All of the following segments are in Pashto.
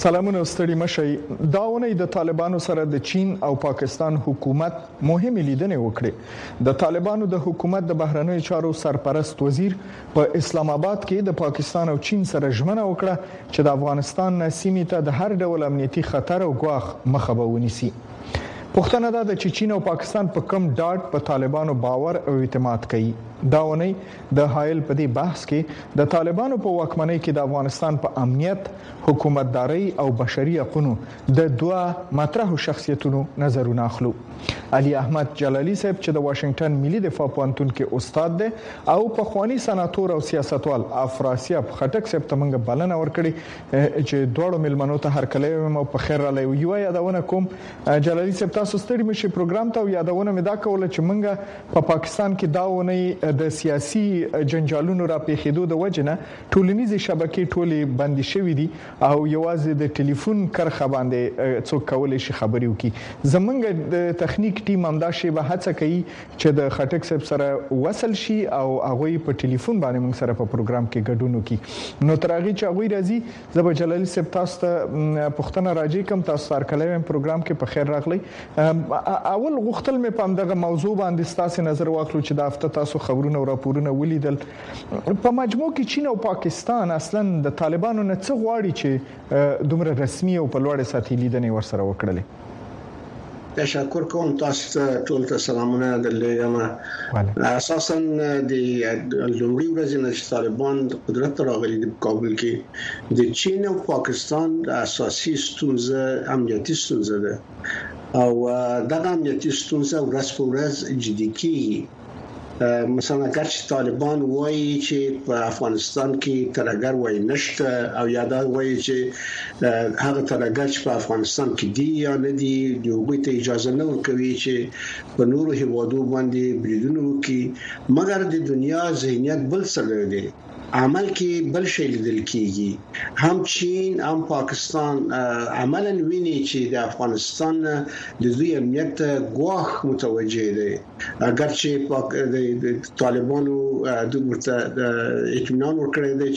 سلامونه ستړي مشي. دا ونې د طالبانو سره د چین او پاکستان حکومت مهمه لیدنه وکړه. د طالبانو د حکومت د بهرنیو چارو سرپرست وزیر په اسلام آباد کې د پاکستان او چین سره ژمنه وکړه چې د افغانستان سیمې ته د هر ډول امنیتي خطر او ګواښ مخه به ونیسي. پښتنه دا د چین او پاکستان په کم ډاډ په طالبانو باور او اعتماد کوي. دا ونې د حایل په دې بحث کې د طالبانو په واکمنۍ کې د افغانستان په امنیت، حکومتداري او بشري حقوقو د دوه مطرحو شخصیتونو نظرونه اخلو. علي احمد جلالي صاحب چې د واشنگټن ملي دفاع پوهنتون کې استاد دی او په خواني سناتور او سیاستوال افراسیاب خټک صاحب ته موږ بلنه ورکړي چې دوړو ملمنو ته هر کله مو په خیر را لوي. یو یادونه کوم جلالي صاحب تاسو ستړي مشي پروګرام ته یادونه مې دا کوله چې موږ په پاکستان کې دا ونې د سیاسي جنجالونو را پیښېدو د وجنه ټولنیزې شبکې ټولې بندي شوې دي او یوازې د ټلیفون کرخه باندې څوک کولای شي خبرې وکړي. زمونږ د تخنیک ټیم هم دا شی به هڅه کوي چې د خټک صاحب سره وصل شي او هغه په ټلیفون باندې موږ سره په پروګرام کې ګډون وکړي. نو ترغه چې هغه راځي زب جلالي صاحب تاسو ته پښتنه راځي کوم تاسو سره کلم پروګرام کې په خیر راغلی. اول غوښتل مې په دغه موضوع باندې تاسو نظر واخلو چې د هفته تاسو خبرونه او راپورونه ولیدل. په مجموع کې چین او پاکستان اصلا د طالبانو نه څه غواړي چې دومره رسمي او په لوړ سطحي لیدنې ورسره وکړلې. تشکر کوم تاسو ټول ته سلامونه درلېږم. اساسا د لومړي ورځې نه طالبان د قدرت راغلي د کابل کې د چین او پاکستان اساسي ستونزه امنیتي ستونزه ده او دغه امنیتي ستونزه ورځ په ورځ جدي کیږي. مثلا اگر چې طالبان وایي چې په افغانستان کې ترهګر وایي نشته او یا دا وایي چې هغه ترهګر چې په افغانستان کې دي یا نه دي د هغوی ته اجازه نه ورکوي چې په نورو هیوادو باندې بریدونه وکړي، مګر د دنیا ذهنیت بل څه دی. عمل کې بل شی لیدل کیږي. هم چین هم پاکستان عملاً ویني چې د افغانستان د دوی امنیت ګواښ متوجه دي. اگر چې د طالبانو د ورته اطمینان ورکړی دی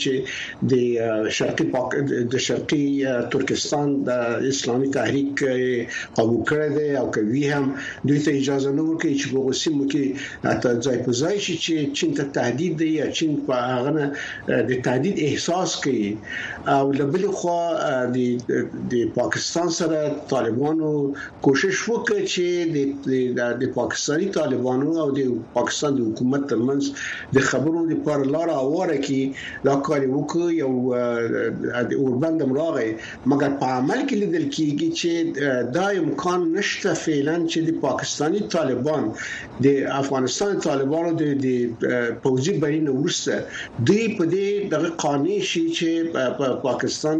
چې د شرقي ترکستان د اسلامي تحریک قبول کړی دی او کوي هم دوی ته اجازه نه ورکوي چې په غوسیمو کې حتی ځای په ځای شي چې چین ته تهدید دی یا چین په هغه د تهدید احساس کوي. او لبل خو د پاکستان سره طالبانو کوشش وکړي چې د پاکستاني طالبانو او د پاکستان د حکومت ترمنځ د خبرو لپاره لار اواره کې دا کار وکړي او د اوربند راغی، مګر په عمل کې لیدل کیږي چې دا امکان نشته فعلا چې د پاکستاني طالبان د افغانستان طالبانو د پوځي برینه ورسته دوی په دې دغه قانوني شي چې په پاکستان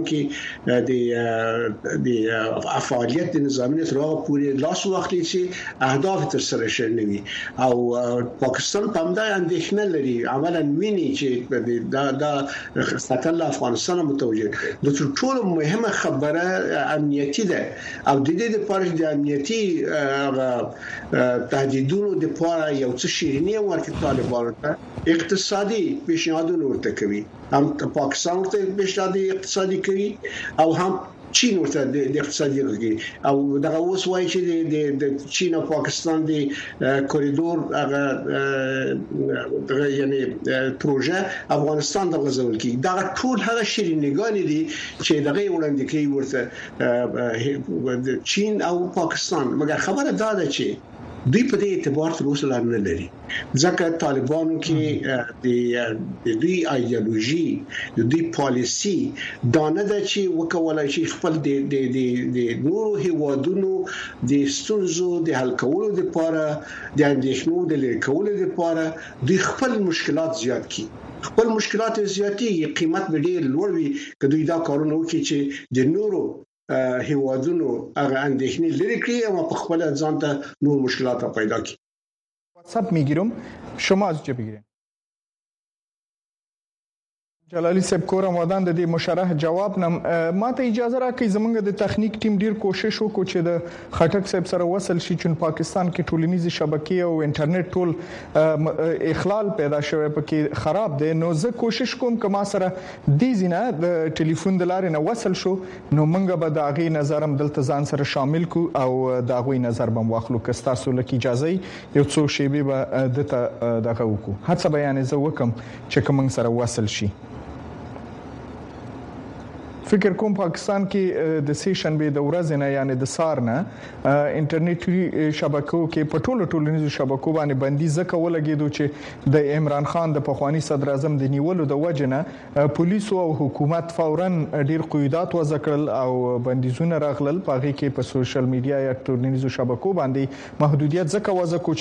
کې د فعالیت د نظامیت راغ پوری لاس واخلي چې اهداف تر سره شي نوي او پاکستان په همدا اندېښنه لري. عملاً ویني چې دا خطر له افغانستان متوجه. د ټولو مهمه خبره امنیتي ده او د دې لپاره د امنیتي تهدیدونو لپاره یو څه شیرینی ورکړي طالبانو ته اقتصادي پیشنهادونه ورته کوي. هم پاکستان ورته پیشنهاد اقتصادي کوي او هم چین ورته د اقتصادي کوي او دغه اوس وایي چې د چین او پاکستان د کوریدور هغه یعنی پروژه افغانستان د غزول کی دا ټول هغه شیرینګان دي چې دغه وړاندې کوي ورته چین او پاکستان. مګر خبره دا ده چې دوی په دې اعتبار تر اوسه لا نه لري ځکه طالبانو کې د دوی ایدئولوژي د دوی پالیسی دا نه ده چې وکولای شي خپل د نورو هیوادونو د ستونزو د حل کولو لپاره د اندېښنو د لرې کولو لپاره دوی خپل مشکلات زیات کړي. خپل مشکلات زیاتې قیمت به ډېر لوړ وي که دوی دا کارونه وکړي چې د نورو هیوادونو هغه اندېښنې لري کړي او په خپل ځان ته نور مشکلات پیدا کړي. واتساپ میگیرم شما از چه بگیرین؟ جلالي صاحب کورم ودان د دې مشرح جواب نم ماته اجازه راکړئ زمونږ د تخنیک ټیم ډیر کوشش وکړو چې د خټک صاحب سره وصل شي چې پاکستان کې ټولنیزي شبکې او انټرنیټ ټول اخلال پیدا شوی پکې خراب دي نو زه کوشش کوم کما سره د زینه د ټلیفون د لارې نه وصل شو نو مونږ به د اغي نظرم دلته ځان سره شامل کو او د اغوی نظر بم واخلو که تاسو لکه اجازه یو څو شیبې به دته دغه وکړو هڅه بیان زه وکم چې کوم سره وصل شي فکر کوم پاکستان کې د سیشن به د ورځې نه یعنی د سار نه انټرنیټي شبکو کې په ټولنیزو شبکو باندې بندي زکه ولګیدو چې د عمران خان د پخوانی صدر اعظم د نیولو د وجنه پولیسو او حکومت فورا ډیر قیودات وضع کړل او بندیزونه راغلل پاغي کې په سوشل میډیا یا ټولنیزو شبکو باندې محدودیت زکه وضع کو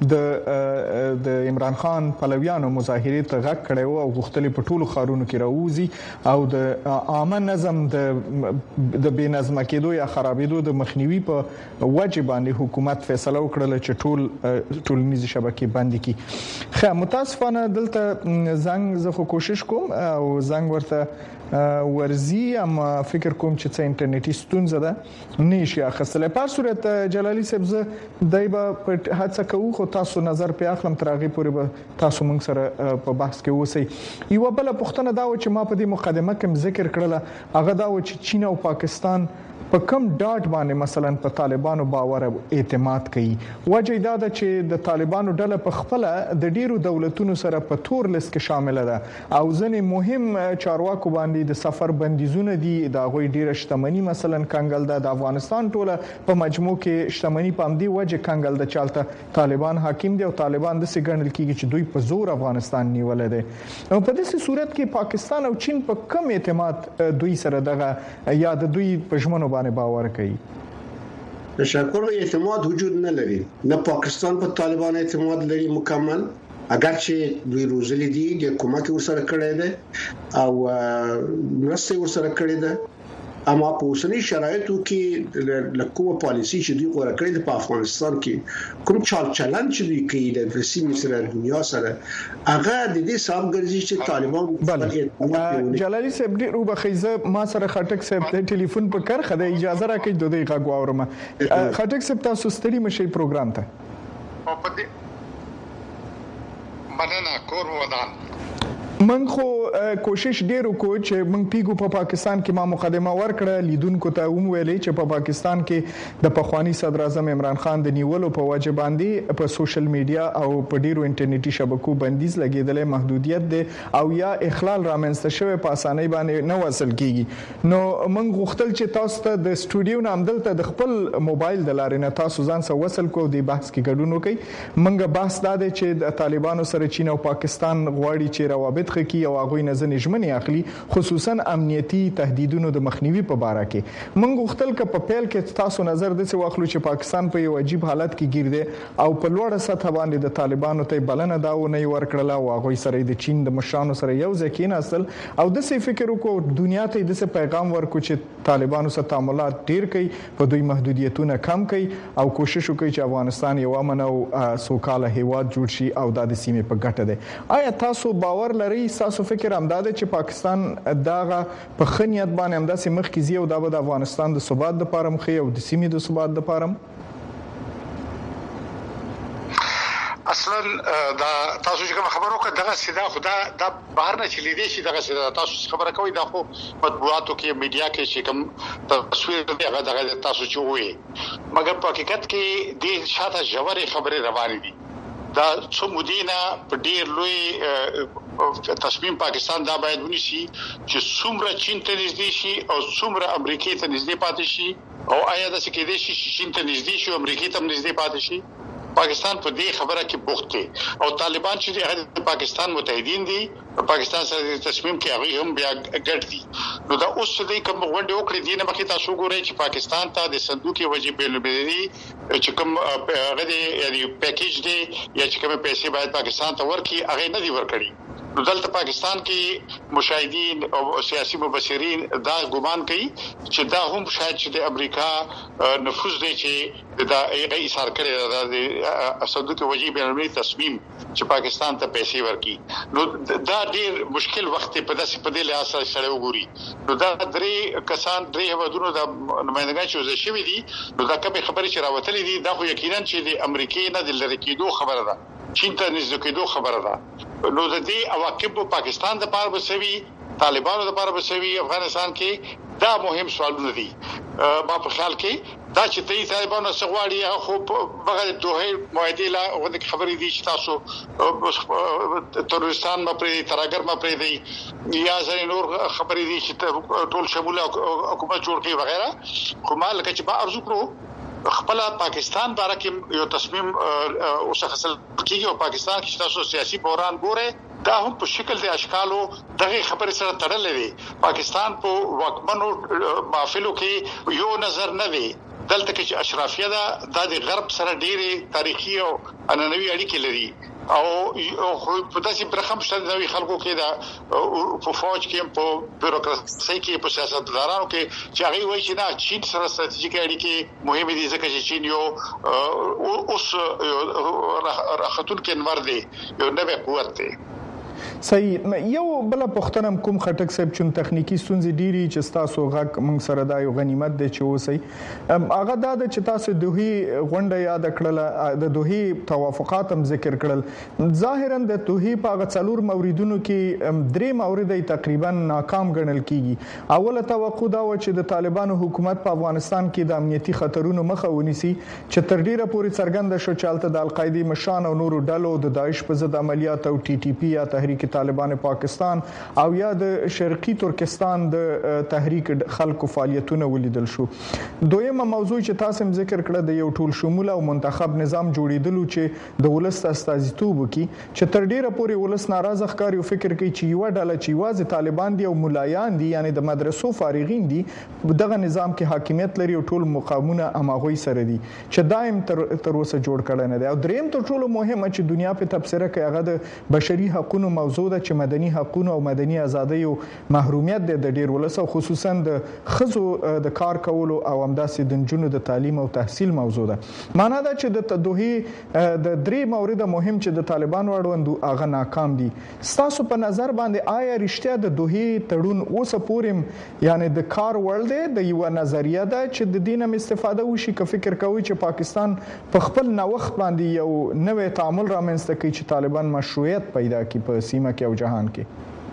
چې د عمران خان پلویانو مظاهره ته غږ کړو او غوښتل په ټولو خارونو کې راوځي او د عامه نظم د بنظم کېدو یا خرابېدو د مخنیوي په وجه باندې حکومت فیصله وکړه چې ټولنیزي شبکې بند کړي خو متاسفانه دلته زنګ زه کوشش کوم او زنګ ورته ورزي اما فکر کوم چې څه انټرنیټي ستونزه ده نشي اخیستل په صورت جلالي صاحب زه دایبه په هڅه کوم خو تاسو نظر په اخلم ترغه پورې به تاسو موږ سره په بحث کې اوسئ یو بل پښتنه دا و چې ما په دې مقدمه کې ذکر کړله هغه دا و چې چین او پاکستان په کم ډاټ باندې مثلا په طالبانو باور او اعتماد کوي وجه دا ده چې د طالبانو ډله په خپل د ډیرو دولتونو سره په تور لیست کې شامل ده او ځنې مهم چارواکو باندې د سفر بندیزونه دي د غوي ډیره شتمنۍ مثلا کنګل ده د افغانستان ټوله په مجموع کې شتمنۍ پام دی وجه کنګل ده چالتہ طالبان حاکم دي او طالبان د سګنل کېږي چې دوی په زور افغانستان نیول دي او په دې صورت کې پاکستان او چین په کم اعتماد دوی سره دغه یا د دوی په ژمنو باور کوي تشکر اعتماد وجود نه لري نه پاکستان په طالبان اعتماد لري مکمل اگر چې دوی روزلي دي د حکومت ورسره کړی دی او مرسته ورسره کړی ده اما په اوسنی شرایطو کې لکه پالیسی چې دوی غوړه کړې په افغانستان کې کوم چلن چې دوی کوي د رسمي سره دنیا سره هغه د دې سبب ګرځي چې طالبان جلالي صاحب ډیرو بخیزه ما سره خټک صاحب د ټلیفون په کرخه د اجازه راکړئ د دې غږ واورم خټک صاحب تاسو ستړي مشي پروګرام ته او په دې مننه کور ودان من خو کوشش ډیر وکړو چې من پیګو په پاکستان کې ما مقدمه ورکړه لیدونکو ته ویلې چې په پاکستان کې د پخوانی صدر اعظم عمران خان د نیولو په وجه باندې په سوشل میډیا او په ډیرو انټرنیټي شبکو بندیز لګیدل محدودیت دي او یا اخلال رامنځته شوی په اسانۍ باندې نه وصل کیږي نو من غوښتل چې تاسو ته د سټوډیو نام دلته د خپل موبایل د لارې نه تاسو ځان سره وصل کو د بحث کې ګډون وکړي منګه بحث دا دی چې د طالبانو سره چین او پاکستان غواړي چې روابط خکې او هغه نه ژمنې اخلي خصوصا امنیتي تهدیدونو د مخنیوي په اړه کې موږ غوښتل ک په پیل کې تاسو نظر د څه واخلو چې پاکستان په یو عجیب حالت کې گیر دی او په لوړه سطح باندې د طالبانو ته بلنه دا و نه ورکړله او هغه سره د چین د مشرانو سره یو ځکه نه اصل او د څه فکر وکړو دنیا ته د څه پیغام ورکو چې طالبانو سره تعاملات ډیر کوي په دوی محدودیتونه کم کوي او کوشش وکړي چې افغانستان یو امن او سوکاله هیواد جوړ شي او د سیمې په ګټه ده آیا تاسو باور لرئ تاسو فکر همداده چې پاکستان داغه په خنیت باندې همداسې مخ کې زی او د افغانستان د ثبات لپاره مخې او د سیمې د ثبات لپاره اصلا دا تاسو چې خبرو کړه دغه سیده خدا د بهر نه چلی دی چې دغه سیده تاسو خبره کوي دا خو مطبوعاتو کې میډیا کې چې کوم تصویر دی هغه دغه تاسو چې وي مګر په حقیقت کې د شاته جوړې خبره روانې دي دا څو مدینه په ډیر لوی تصمیم پاکستان دا باید ونیسي چې څومره چین ته نږدې شي او څومره امریکای ته نږدې پاتې شي او آیا د څه کې دي چې چین ته نږدې شي او امریکای ته نږدې پاتې شي پاکستان په دې خبره کې بوخت دي او طالبان چې هغه پاکستان متحدین دي پاکستان سره تصمیم کې هغه هم بیا ګډ دي نو دا اوس دې کوم غونډه وکړي دي نه مخکې تاسو ګورئ چې پاکستان ته د صندوق وجې بیلبلي چې کوم هغه یعنی پیکیج دی یا چې کوم پیسې باید پاکستان ته ورکړي هغه نه دی ورکړي دلته پاکستان کې مشاهدین او سیاسي مبصرین دا ګمان کوي چې دا هم شاید چې د امریکا نفوذ دی چې دا ایغه ایثار کړی د صندوق وجیب الملي تصمیم چې پاکستان ته پیسې ورکړي نو دا ډیر مشکل وخت په دې لحاظ سره سره وګوري نو دا درې کسان درې هوادونو د نمائندګان چې وزیر شوی دي نو دا کومه خبره چې راوتلې دي دا خو یقینا چې د امریکای نه د لری کېدو خبره ده چین ته نږدې کېدو خبره ده نو د دې عواقب په پاکستان د پاره بسوي طالبانو د پاره بسوي افغانستان کې دا مهم سوالونه دي ما په خیال کې دا چې ته طالبانو سغواړي خو بغیر دوه معاهده لا غوډه خبرې دي چې تاسو ترورستان ما پرې تراګر ما پرې دی یا ځینې نور خبرې دي چې ټول شموله حکومت جوړ کړي وغیرہ خو مال کې چې با ارزو کړو خپل پاکستان باره کې یو تصمیم اوس حاصل کیږي او پاکستان کې تاسو سیاسي بحران ګوره دا هم په شکل د اشکالو دغه خبرې سره تړلې دي پاکستان په واکمنو محافلو کې یو نظر نه دی دلته کې اشرافیه ده د غرب سره ډېری تاریخي او اننوي اړیکې لري او په داسې برخم شته نوې خلکو کې دا په فوج کې په بیروکراسي کې په سیاستدارانو کې چې هغه وایي چې نه چین سره ستراتیژیک اړیکې مهمه دي ځکه چې چین یو اوس راختون کې انور دی یو نوې قوت دی صحیح یو بل پختنم کوم خټک صاحب چون تخنیکی ستونزې ډیری چې تاسو غږ موږ سره دا یو غنیمت دی چې اوسئ هغه دا چې تاسو دوی غونډه یاد کړل د دوی توافقات هم ذکر کړل ظاهرا د دوی په هغه څلور موردونو کې درې مورد تقریبا ناکام ګڼل کیږي اوله توقع دا و چې د طالبانو حکومت په افغانستان کې د امنیتي خطرونو مخه ونیسي چې تر ډیره پورې څرګنده شو چې الته د القاعده مشان او نورو ډلو د داعش په ضد عملیات او ټي ټي پی یا تحریک طالبان پاکستان او یا د شرقي ترکستان د تحریک خلکو فعالیتونه ولیدل شو دویمه موضوع چې تاسو ذکر کړه د یو ټول شموله او منتخب نظام جوړیدلو چې د ولست استازیتوب کوي چې تر ډیره پورې ولست ناراضه ښکاری او فکر کوي چې یو ډله چې واځي طالبان دي او ملایان دي یعنی د مدرسو فارغین دي دغه نظام کې حاکمیت لري او ټول مقامونه اماغوي سره دي چې دائم تر اوسه جوړ کړي نه دي او دریم تر ټولو مهمه چې دنیا په تبصره کوي هغه د بشري حقوقو موضوع ده چې مدني حقوقو او مدني ازادۍ او محرومیت د ډیر ولس او خصوصا د خزو د کار کولو او همداسې د جنونو د تعلیم او تحصیل موضوع ده معنا دا چې د دوی د درې مورد مهم چې د طالبانو اړوند هغه ناکام دي تاسو په نظر باندې آیا رښتیا د دوی تړون اوس پورې یعنی د کار ورلد د یو نظریه ده چې د دینم استفاده وشي که فکر کوي چې پاکستان په خپل نوښت باندې یو نوې تعامل رامنځته کوي چې طالبان مشروعیت پیدا کړي په سیمه کې او جهان کې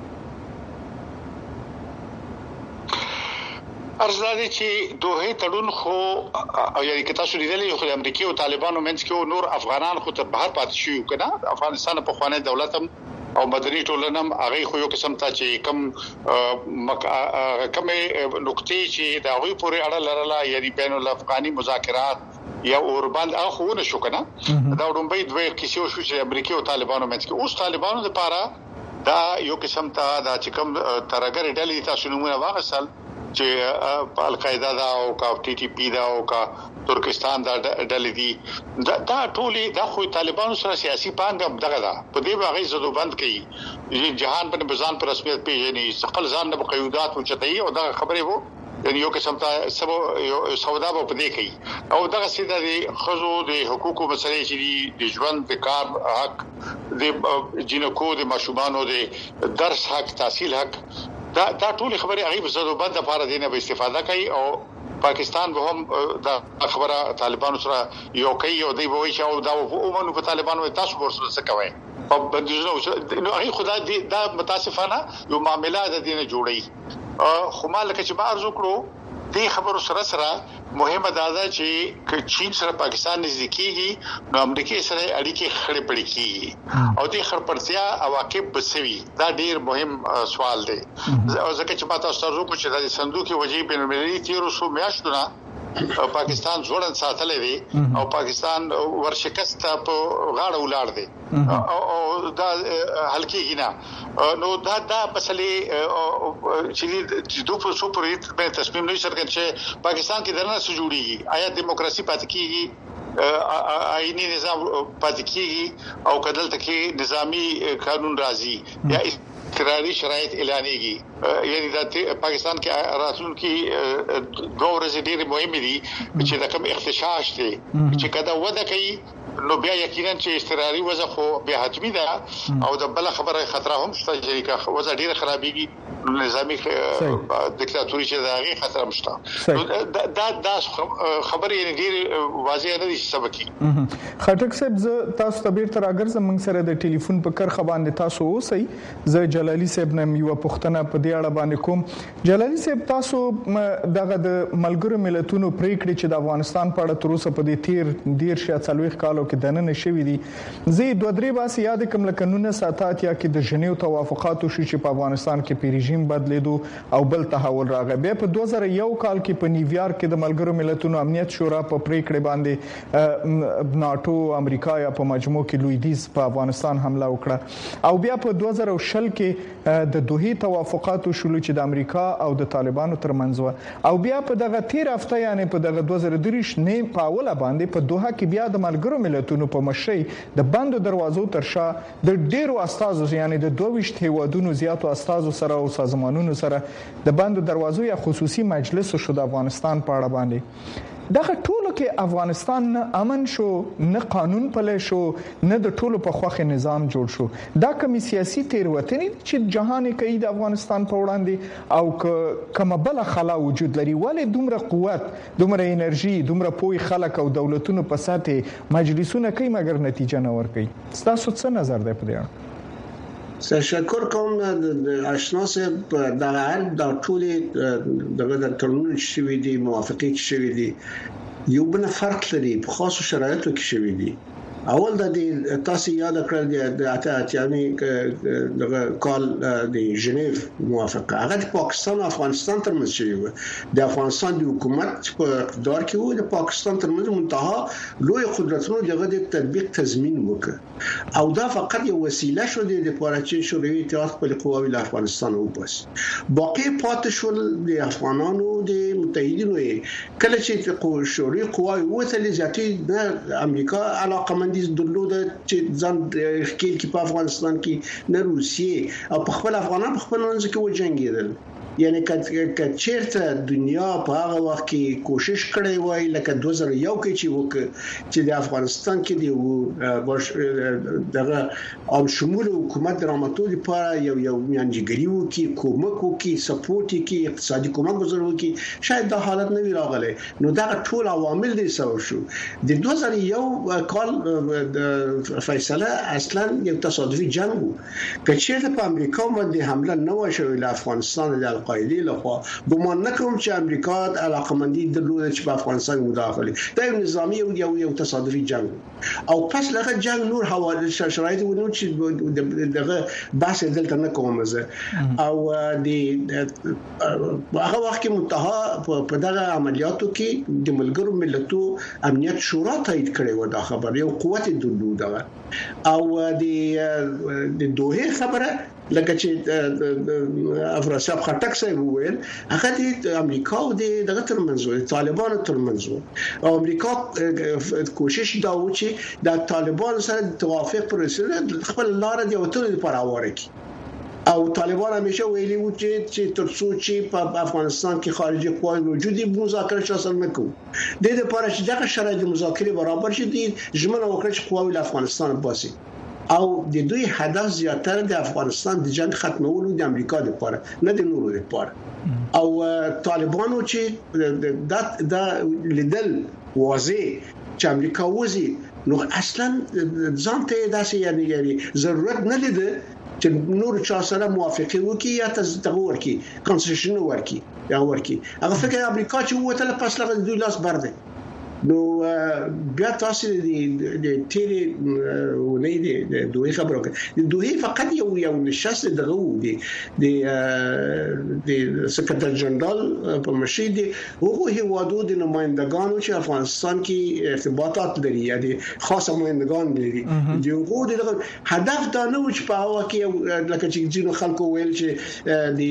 ارزاده چې دوه تړون خو او یعنی که تاسو لیدلې خو د امریکای او طالبانو منځ کې نور افغانان خو ته بهر پاتې شو کنه افغانستان په خوانه دولت هم او مدني ټولنه هغه خو یو قسم ته چې کم نقطې چې دا غوي پورې اړه لرله یعنی بین الافغاني مذاکرات یا اوربند اخو نه شو کنه دا ډومبې دوه کیسو شو چې امریکای او طالبانو منځ کې اوس طالبانو لپاره دا یو قسم ته دا چې کم ترګر ډلې تاسو نمونه واغسل چې القاعده دا او کا ټي ټي پی دا او کا ترکستان دا ډلې دي دا ټولي د خو طالبانو سره سیاسي پانګه دغه دا په دې باغې زدو بند کړي جهان په نظام پر رسمیت پیژني ثقل ځان د قیودات او چتای او دا خبره وو یعنی یو قسم ته سبو سودا په دې کوي او دغه سیده د خزو د حقوقو مسلې چې د ژوند د کار حق د جنکو د ماشومانو د درس حق تحصیل حق دا ټول خبره غیب زدو بند لپاره دینه به استفاده کوي او پاکستان به هم دا خبره طالبانو سره یو کوي او دی به وي چې دا عموما په طالبانو تاسو ورسره څه کوي په بدلونو نو هغه خدای دا متاسفانه یو معاملې د دینه جوړي خو مالک چې ما ارزو کړو دې خبرو سره مهمه ده چې چین سره پاکستان نږدې کیږي نو امریکای سره اړیکې خړې پړې کیږي او دې خړپړتیا عواقب بسوي دا ډیر مهم سوال دی او ځکه چې ما تاسو ته وکړم چې د صندوق وجیب الملي 1300 میاشتونه پاکستان ځوړن ساتلې دي او پاکستان ورشکست په غاړه ولاړ دي او دا هلکه نه نو دا مسلې چې دوه سوپر هیټ په تصمیم نه شرکت چې پاکستان کې درنه سره جوړیږي آیا دیموکراسي پاتې کیږي آئینی نظام پاتې کیږي او کدل تکي نظامی قانون راځي یا اضطراري شرایط اعلانېږي یعنی د پاکستان کې راتلونکي 2 ورځې ډېر مهمه دي چې د کوم اختشاش دي چې کدا وده کوي نو بیا یقینا چې اضطراري وضع خو به حتمی ده او د بل خبره خطر هم شته چې وضع ډیره خرابېږي نظامی دیکتاتوري چې دغه خطر هم شته دا خبره یې ډیره واضح نه دي سبکی خټک صاحب ز تاسو ته بیرته راګرځم موږ سره د ټلیفون په کرخه باندې تاسو اوسئ ز جلالي صاحب نم یو پښتنه په دې اړه باندې کوم جلالي صاحب تاسو دغه د ملګرو ملتونو پریکړې چې د افغانستان په اړه تر اوسه په دې تیر شیا څلويخ کالو کې دننه شوې دي زه دوه درې باس یاد کوم لکه 1987 کې د ژنیو توافقاتو شو چې په افغانستان کې په رژیم بدلیدو او بل تحول راغی بیا په 2001 کال کې په نیویارک کې د ملګرو ملتونو امنیت شورا په پریکړه باندې ناتو امریکا یا په مجموع کې لویدیز په افغانستان حمله وکړه او بیا په 2010 کې د دوحې توافقاتو شول چې د امریکا او د طالبانو ترمنځ و او بیا په دغه تیر هفته یعنی په دغه 2023 نه په اوله باندې په دوحه کې بیا د ملګرو ملتونو په مشرۍ د بندو دروازو ترشا د ډیرو استازو یعنی د 22 هیوادونو زیاتو استازو سره او سازمانونو سره د بندو دروازو یا خصوصي مجلس شو د افغانستان په اړه باندې دغه ټولو کې افغانستان نه امن شو نه قانون پلی شو نه د ټولو په خوخه نظام جوړ شو دا کوم سیاسي تیروتنې چې جهان کوي د افغانستان په وړاندې او کومه بل خلا وجود لري ولې دومره قوت دومره انرژي دومره پوي خلک او دولتونو په ساته مجلسونه کوي مګر نتیجه نه ور کوي تاسو څه نظر دی په دې اړه تشکر کوم د اشناس د هر د ټولې د قانون شوی دي موافقت شوی دي یو بل فرق لري په خاصو شرایطو کې شوی دي اول د تاسو یاد کړل د اتیانی د کال د ژنیو موافقه هغه د پاکستان او افغانستان ترمنځ شوی و د افغانستان د حکومت په اقتدار کې و د پاکستان ترمنځ منتها لوی قدرتونو دغه د تطبیق تضمین وکړ او دا فقط یو وسیله شو د لپاره چې شوروي اتحاد خپل قواوی له افغانستان وباس باقي پات شول د افغانانو د متحدینو کله چې شوروي قواوی وته لزیاتې د امریکا علاقه درلوده چې ځان خپل کې په افغانستان کې نه روسیه او په خپل افغانان په خپل منځ کې وجنګیدل یعنی که چیرته دنیا په هغه وخت کې کوشش کړی وای لکه 2001 کې چې د افغانستان کې د دغه عام شمول حکومت دراماتو لپاره یو میانجیګری وکي کومک وکي سپورټ وکي اقتصادي کومک وکي شاید دا حالت نه وی راغلی نو دا ټول عوامل دي سبب شو د 2001 کال د فیصله اصلا یو تصادفي جنگ وو که چیرته په امریکا باندې حمله نه وشوي له افغانستان د القاعده لخوا ګمان نکوم چې امریکا علاقمندي درلوده چې په افغانستان مداخله دا یو نظامی یو تصادفي جنگ او پس لغه جنگ نور حواله شرایط ونو چې دغه بحث دلته نه کوم زه او د هغه وخت کې منتها په دغه عملیاتو کې د ملګرو ملتونو امنیت شورا تایید کړی و دا خبر یو قوت درلوده او د دوه خبره لکه چې افراسیاب خټک صاحب وویل هغه د امریکا او د دغه ترمنځ طالبانو ترمنځ او امریکا کوشش دا و چې د طالبانو سره توافق پر رسیدل خپل لار دی او ټول لپاره واره کی او طالبان همیشه ویلي و چې ترڅو چې په افغانستان کې خارجي قوای موجودي مذاکره حاصل نکو د دې لپاره چې دغه شرایط مذاکره برابر شي د ژمنه وکړي چې قوای له افغانستان باسي او د دوی هدف زیاتره د افغانستان د جنگ ختمولو د امریکا لپاره نه د نورو لپاره او طالبانو چې دا لیدل واضح چې امریکا وزي نو اصلا ځانته داسې یعنی ضرورت نه لیده چې نور چا سره موافقه وکي یا تغور کی کنسیشن ورکی یا ورکی هغه فکر امریکا چې وته پس لغه دوی لاس برده نو بیا تاسو د تیری ونې د دوی خبرو کې د دوی فقط یو نشست دغه و د سکرټر جنرال په مشهد هغه هیوادو د نمائندگانو چې افغانستان کې ارتباطات لري یا د خاصه نمائندگان لري دغه دغه هدف دا نه و چې په هوا کې لکه چې ځینو خلکو ویل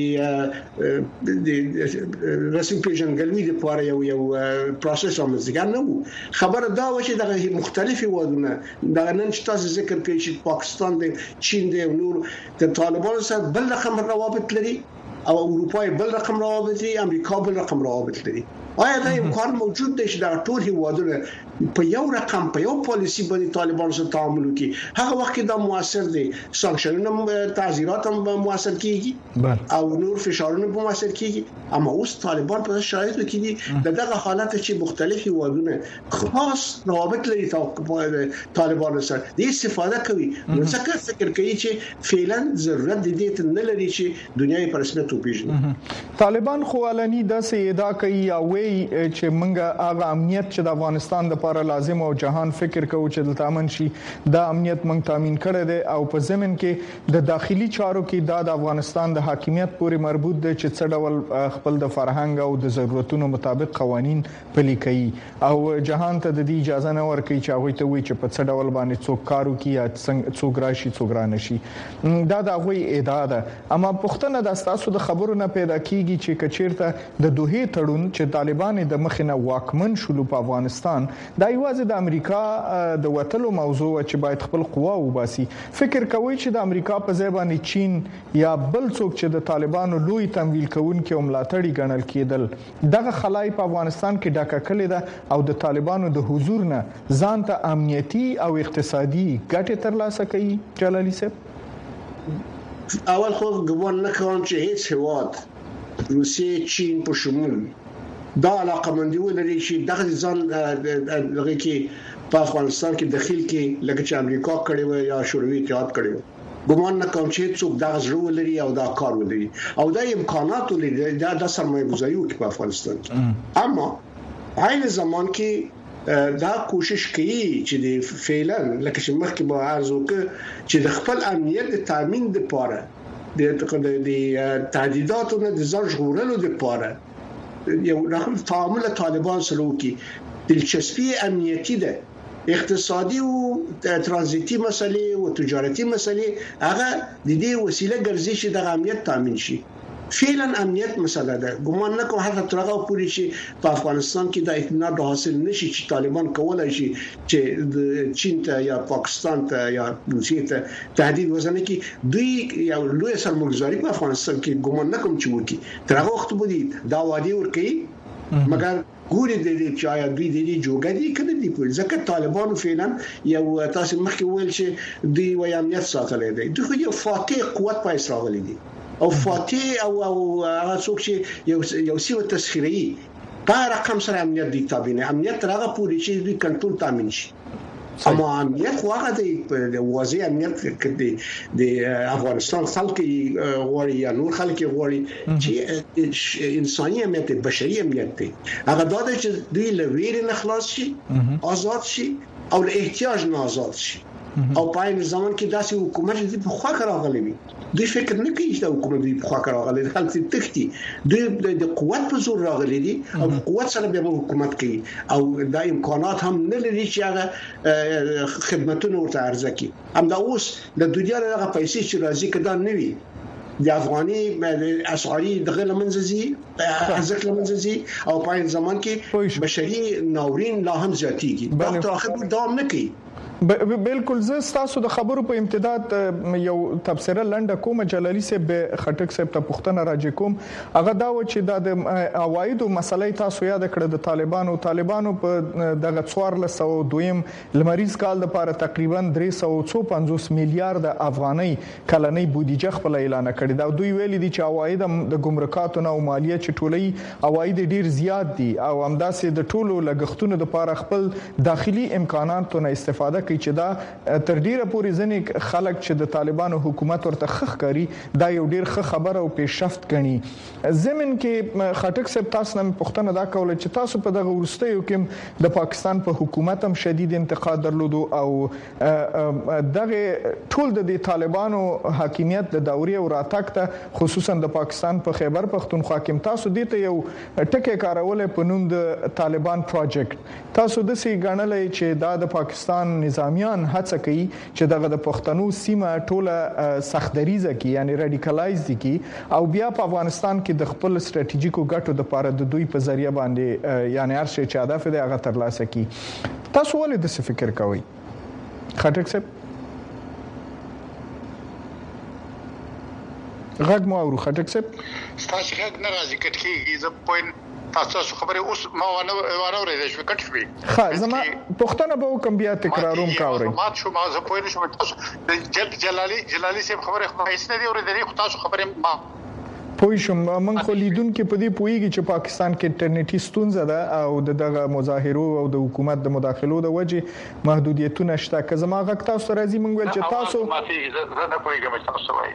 چې د رسمي پیژنګلوي لپاره یو پروسس رامنځته نه وو. خبره دا و چې د مختلفي هیوادونه د نن چې تاسو ذکر کوي چې پاکستان دی، چین دی او نور د طالبانو سره بل رقم روابط لري او اروپا بل رقم روابط لري، امریکا بل رقم روابط لري. آیا دا امکان موجود دی چې دا ټول هیوادونه په یو رقم په یو پالیسی باندې طالبانو سره تعامل وکړي؟ هغه وخت کې دا موثر دی، سانکشنونه تعزیرات هم موثر کیږي او نور فشارونه هم موثر کیږي. اما اوس طالبان په شرایطو کې دي دغه حالت چې مختلف هیوادونه خاص روابط لري طالبانو سره د استفاده کوي. نو څنګه فکر کوي چې فعلا ضرورت دې نه لري چې دنیا په رسمیت وپیژني؟ طالبان خو علني داسې ادعا کوي او چې منګه هغه امنیت چې د افغانستان لپاره لازم او جهان فکر کوي چې د تامین شي د امنیت منګ تامین کړي دي او په ضمن کې د داخلي چارو کې د افغانستان د حاکمیت پورې مربوط دي چې څه ډول خپل د فرهنګ او د ضرورتونو مطابق قوانين پلي کوي او جهان ته د دې اجازه نه ورکوي چې هغه ته وي چې په څه ډول باندې څوک کارو کوي یا څوک راشي څوک رانشي. دا د هغه ادعا ده. اما پښتنه د تاسو د خبرو نه پیدا کیږي چې کچیرته د دوه تړون چې طالبان د مخینه واکمن شول په افغانستان دا یوازې د امریکا د وټلو موضوع چې باید خپل قوا وباسي. فکر کوي چې د امریکا په ځای باندې چین یا بل څوک چې د طالبانو لوی تمویل کوونکي او ملاتړي ګڼل کېدل دغه خلای په افغانستان کې ډاکه کړي ده او د طالبانو د حضور نه ځان ته امنیتي او اقتصادي ګټه ترلاسه کوي. جلالي صاحب، اول خو ګومان نه کوم چې هیڅ هیواد روسیه، چین په شمول دا علاقه مندي ولري چې دغه ځان دغه کې په افغانستان کې داخل کې لکه چې امریکا کړي و یا شوروي اتحاد کړي و. ګومان نه کوم چې څوک دغه ضرور ولري او دا کار ولري او دا امکانات ولري د سرمایه گذاري وکړي په افغانستان کې. اما عین زمان کې دا کوشش کوي چې د فعلا لکه چې مخکې به عرض وکړ چې د خپل امنیت د تامین لپاره د تهدیداتو نه د ځان ژغورلو لپاره یو رقم تعامل طالبان سره وکي. دلچسپي امنیتي ده، اقتصادي او ترانزیتي مسلې او تجارتي مسلې هغه د دې وسیله ګرځي چې د امنیت تامین شي. فعلا امنیت مسله ده. ګومان نه کوم هغه ترغه پوری چې په افغانستان کې د اطمینان حاصل نشي چې طالبان کولای شي چې د چین ته یا پاکستان ته یا روسیې ته تهدید وزنه کې دوی یو لوی سرمایه‌ګذاري په افغانستان کې ګومان نه کوم چې وکړي. ترغه وخت بودی دا وادي ورکي مګر ګوري د دې چې آیا دوی د دې جوګدي کړي دي په ځکه طالبان فعلا یو تاسو مخکې ویل چې دوی وایي امنیت ساتلې دي. دوی خو یو فاتح قوت پایس راغلي دي او فاتح او هغه څوک چې یو سیمه تسخیري په رقم سره امنیت دي تابعینه امنیت راغه پوری چې دوی کنټرول تامین شي. اما امنیت خو هغه د واضح امنیت کې د افغانستان خلک غواړي یا نور خلک غواړي چې انساني امنیت، بشري امنیت دی. هغه دا چې دوی له ویر نه خلاص شي، آزاد شي او له احتیاج نه آزاد شي. او په این زمان کې داسې حکومت چې په خوا راغلی وي دوی فکر نه کوي چې حکومت دوی په خوا راغلی دی، خلک تختی دوی د قوت په زور راغلي دي او قوت سره به حکومت کوي او دا امکانات هم نه لري چې هغه خدماتونه ورته عرضه کوي. هم دا اوس د دنیا دغه پیسې چې راځي کدا نه وي د افغاني اسعاري دغه لمنځي ارزښت لمنځي او په این زمان کې بشري ناورین لا هم زیاتېږي. دا تر اخر دوام نه کوي. بالکل. زه تاسو د خبرو په امتداد یو تبصره لنډه کوم. جلالي صاحب خټک صاحب ته پوښتنه راځي کوم هغه دا و چې د عوایدو مسلې تاسو یاد کړه د طالبانو په دغه 1402 لمریز کال لپاره تقریبا 350 میلیارډ افغاني کلنۍ بودیجه خپل اعلان کړی دا. دوی ویلي دي چې عواید د ګمرکاتو او مالیه چې ټولي عواید ډیر زیات دي او همداسې د ټولو لګښتونو لپاره خپل داخلي امکاناتو نه استفاده چې دا تر ډیره پورې ځنې خلک چې د طالبانو حکومت ورته خخ کاری دا یو ډیر ښه خبره او پیشرفت ګڼي. زمين کې خټک صاحب تاسو نه پوښتنه دا کوله چې تاسو په دغه ورستیو کې د پاکستان په حکومت هم شدید انتقاد درلودو او دغه ټول د طالبانو حاکمیت د دوري او راتګ ته خصوصا د پاکستان په خیبر پختونخوا کې تاسو دې ته یو ټکي کارول په نوم د طالبان پروجیکټ تاسو د سي غنلې چې دا د پاکستان طالبان نظامیان هڅه کوي چې دغه د پښتنو سیمه ټوله سختدریزه کی یعنی رادیکالایز کی او بیا په افغانستان کې د خپل ستراتیژیکو ګټو د لپاره د دوی په ذریعہ باندې یعنی هر شي چې هدف دی هغه ترلاسه کی. تاسو ولې د څه فکر کوئ خټک صاحب؟ غږ مو اورو خټک صاحب؟ تاسو غږ نه راځي کټکیږي زه پوینټ تاسو خبره اوس ما ونه ورېږم شو کټ شوي. ها زما پښتنه به کوم بیا تکراروم کاوري ما شو ما زه پوینټ شوم تاسو جلالي صاحب خبره خو هیڅ نه دی ورېدلی خو تاسو خبره ما پوه شم. من خو لیدونکو په دې پوېږي چې پاکستان کې انټرنیټي ستونزه ده او دغه مظاهرو او د حکومت د مداخلو د وجې محدودیتونه شته. که زما غږ تاسو راځي مونږ ول چې تاسو ما زه نه پوهیږم تاسو وایي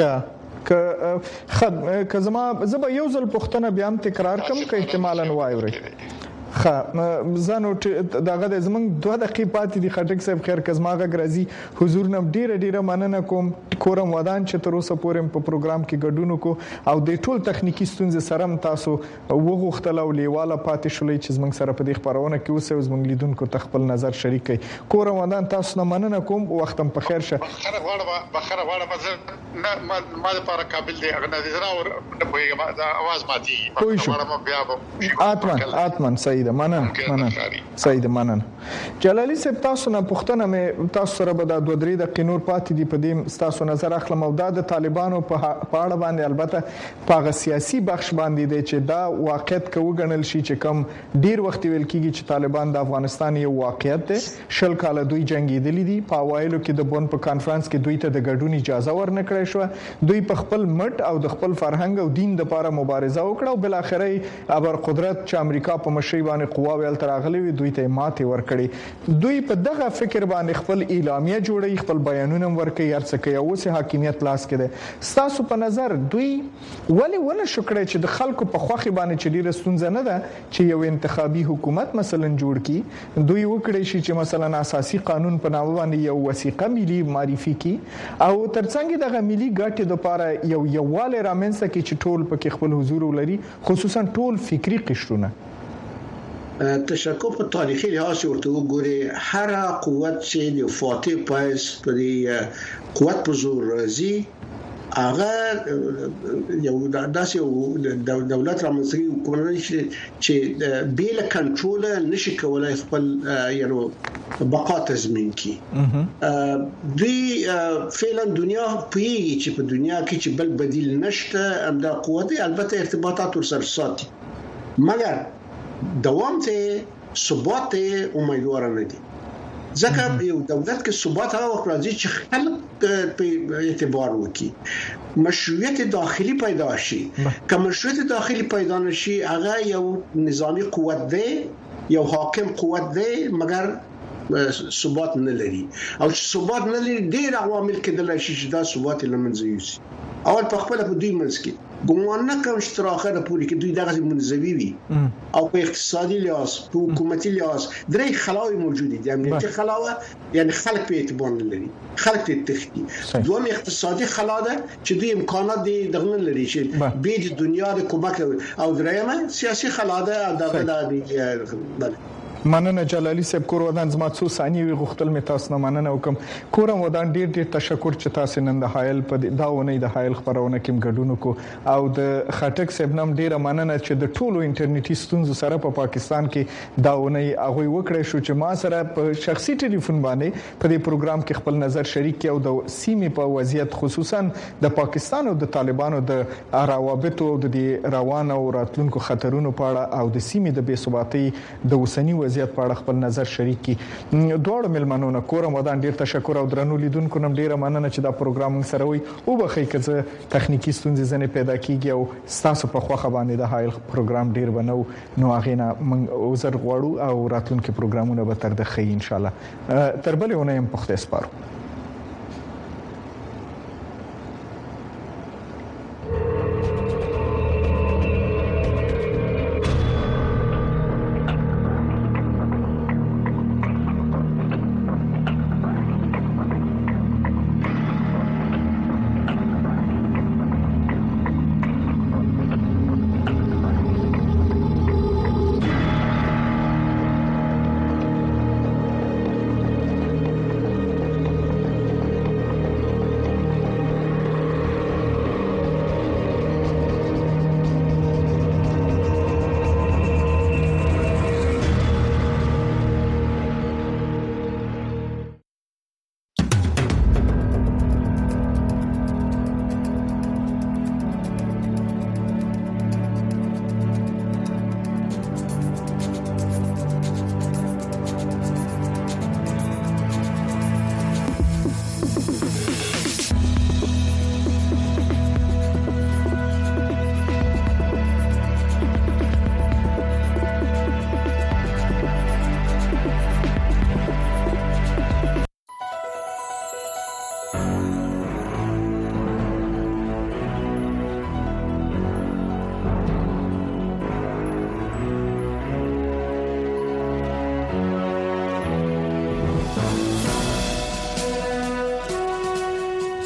که زما زبا یو ځل پښتنه بیا هم تکرار کوم که احتمالاً وایوري. زانو دغه د زمنګ 2 دقیقې پاتې دي خټک صاحب. خیر کزما غږ راځي حضور نم ډیره مننه کوم. کورم ودان چې تر اوسه پورې په پروګرام کې ګډون کو او د ټول تخنیکی ستونزې سره تاسو وغوښتل او لیواله پاتې شولې چې زمنګ سره په دې خبرونه کې اوسه زمنګ لیدونکو تخپل نظر شریک کړي. کورم ودان تاسو نه مننه کوم. وختم په خیر شه. بخره واړه ما لپاره قابل دی اغه نظر اور نه پوهیږم اواز ماتي واړه بیا اتمن سعید مننه سعید مننه. جلالي صاحب تاسو نه پښتنه مې تاسو سره به د 2-3 دقیقې نور پاتې دي په دې تاسو نظر اخلم او د طالبانو په اړه باندې البته په سیاسي بخش باندې دی چې دا واقعیت کو غنل شي چې کم ډیر وخت ویل کیږي چې طالبان د افغانستان یو واقعیت دی. 10 کال دوی جنگیدلی دي. په اوایلو کې د بون په کانفرنس کې دوی ته د ګډون اجازه ورنکړې شو. دوی په خپل مټ او د خپل فرهنګ او دین لپاره مبارزه وکړه او بل اخره ابر قدرت چې امریکا په مشرۍ باندې قواوی التراغلي دوی ته ماته ورکړي. دوی په دغه فکر باندې خپل اعلامیه جوړي خپل بیانونه ورکړي هرڅه کوي او سه حاکمیت لاس کې ده. تاسو په نظر دوی ولی ونه شکړي چې د خلکو په خوخي باندې چې ډیره ستونزه نه ده چې یو انتخابي حکومت مثلا جوړ کړي. دوی وکړي چې مثلا اساسي قانون په نامه باندې یو وثیقه ملي معرفي کړي او ترڅنګ دغه ملي ګټې لپاره یوواله رامنځته کړي چې ټول پکې خپل حضور ولري خصوصا ټول فکری قشرونه. تشکر په تاریخي لحاظ ورته وګوري هر قوت چې د فاتح پایس په دې قوت په زور راځي هغه یو داسې دولت رامنځته حکومت چې بیل کنټرول نشي کولای خپل یعنی بقا تضمین کړي. دوی فعلا دنیا پیږي چې په دنیا کې چې بل بدیل نشته هم د قوت البته ارتباطات ورسره ساتي مګر دوام ته ثبات امیدوار نه دي. ځکه یو دولت کې ثبات هغه وخت راځي چې خلک په اعتبار وکړي مشروعیت داخلي پیدا شي. که مشروعیت داخلي پیدا نشي هغه یو نظامی قوت دی یو حاکم قوت دی مګر ثبات نه لري او چې ثبات نه لري ډیر عوامل کېدل شي چې دا ثبات لمنځه یوسي. اول په خپل په دوی منځ کې ګومان نه کوم چې تر اخره پورې کې دوی دغه منځوي وي او په اقتصادي لحاظ په حکومتي لحاظ درې خلاوي موجود دي. امنیتي خلاوه یعنی خلک په اعتبار نه لري خلک ته تختی. دوم اقتصادي خلا ده چې دوی امکانات دي دغه نه لري چې به د دنیا د کومک او درېمه سیاسي خلا ده دغه مننه جلالي صاحب. کور ودان زما څو ثانیې غوښتل مې تاسو نه مننه وکم. کورم ودان ډیر تشکر چې تاسو نن د حایل په داونه د حایل خبرونه کې ګډون کو او د خټک صاحب نام ډیره مننه چې د ټولو انټرنیټي ستونزو سره په پاکستان کې داونه هغه وکړې شو چې ما سره په شخصي ټلیفون باندې په دې پروګرام کې خپل نظر شریک کړ او د سیمې په وضعیت خصوصا د پاکستان او د طالبانو د روابط او د روان او راتلونکو خطرونو په اړه او د سیمې د بې ثباتۍ د وسنی وضعیت په اړه خپل نظر شریک کی. دوړو ملمنو نه کورم ودان ډیر تشکر او درنو لیدونکو نم ډیره مننه چې دا پروګرام سره وي او بخې کړه تخنیکی ستونزې زنه پیدا کیږي او تاسو په خوخه باندې د حایل پروګرام ډیر بنو نو هغه نه موږ وزر غواړو او راتلونکو پروګرامونه به تر د خې ان شاء الله تر بلې ونه هم پخته سپارو.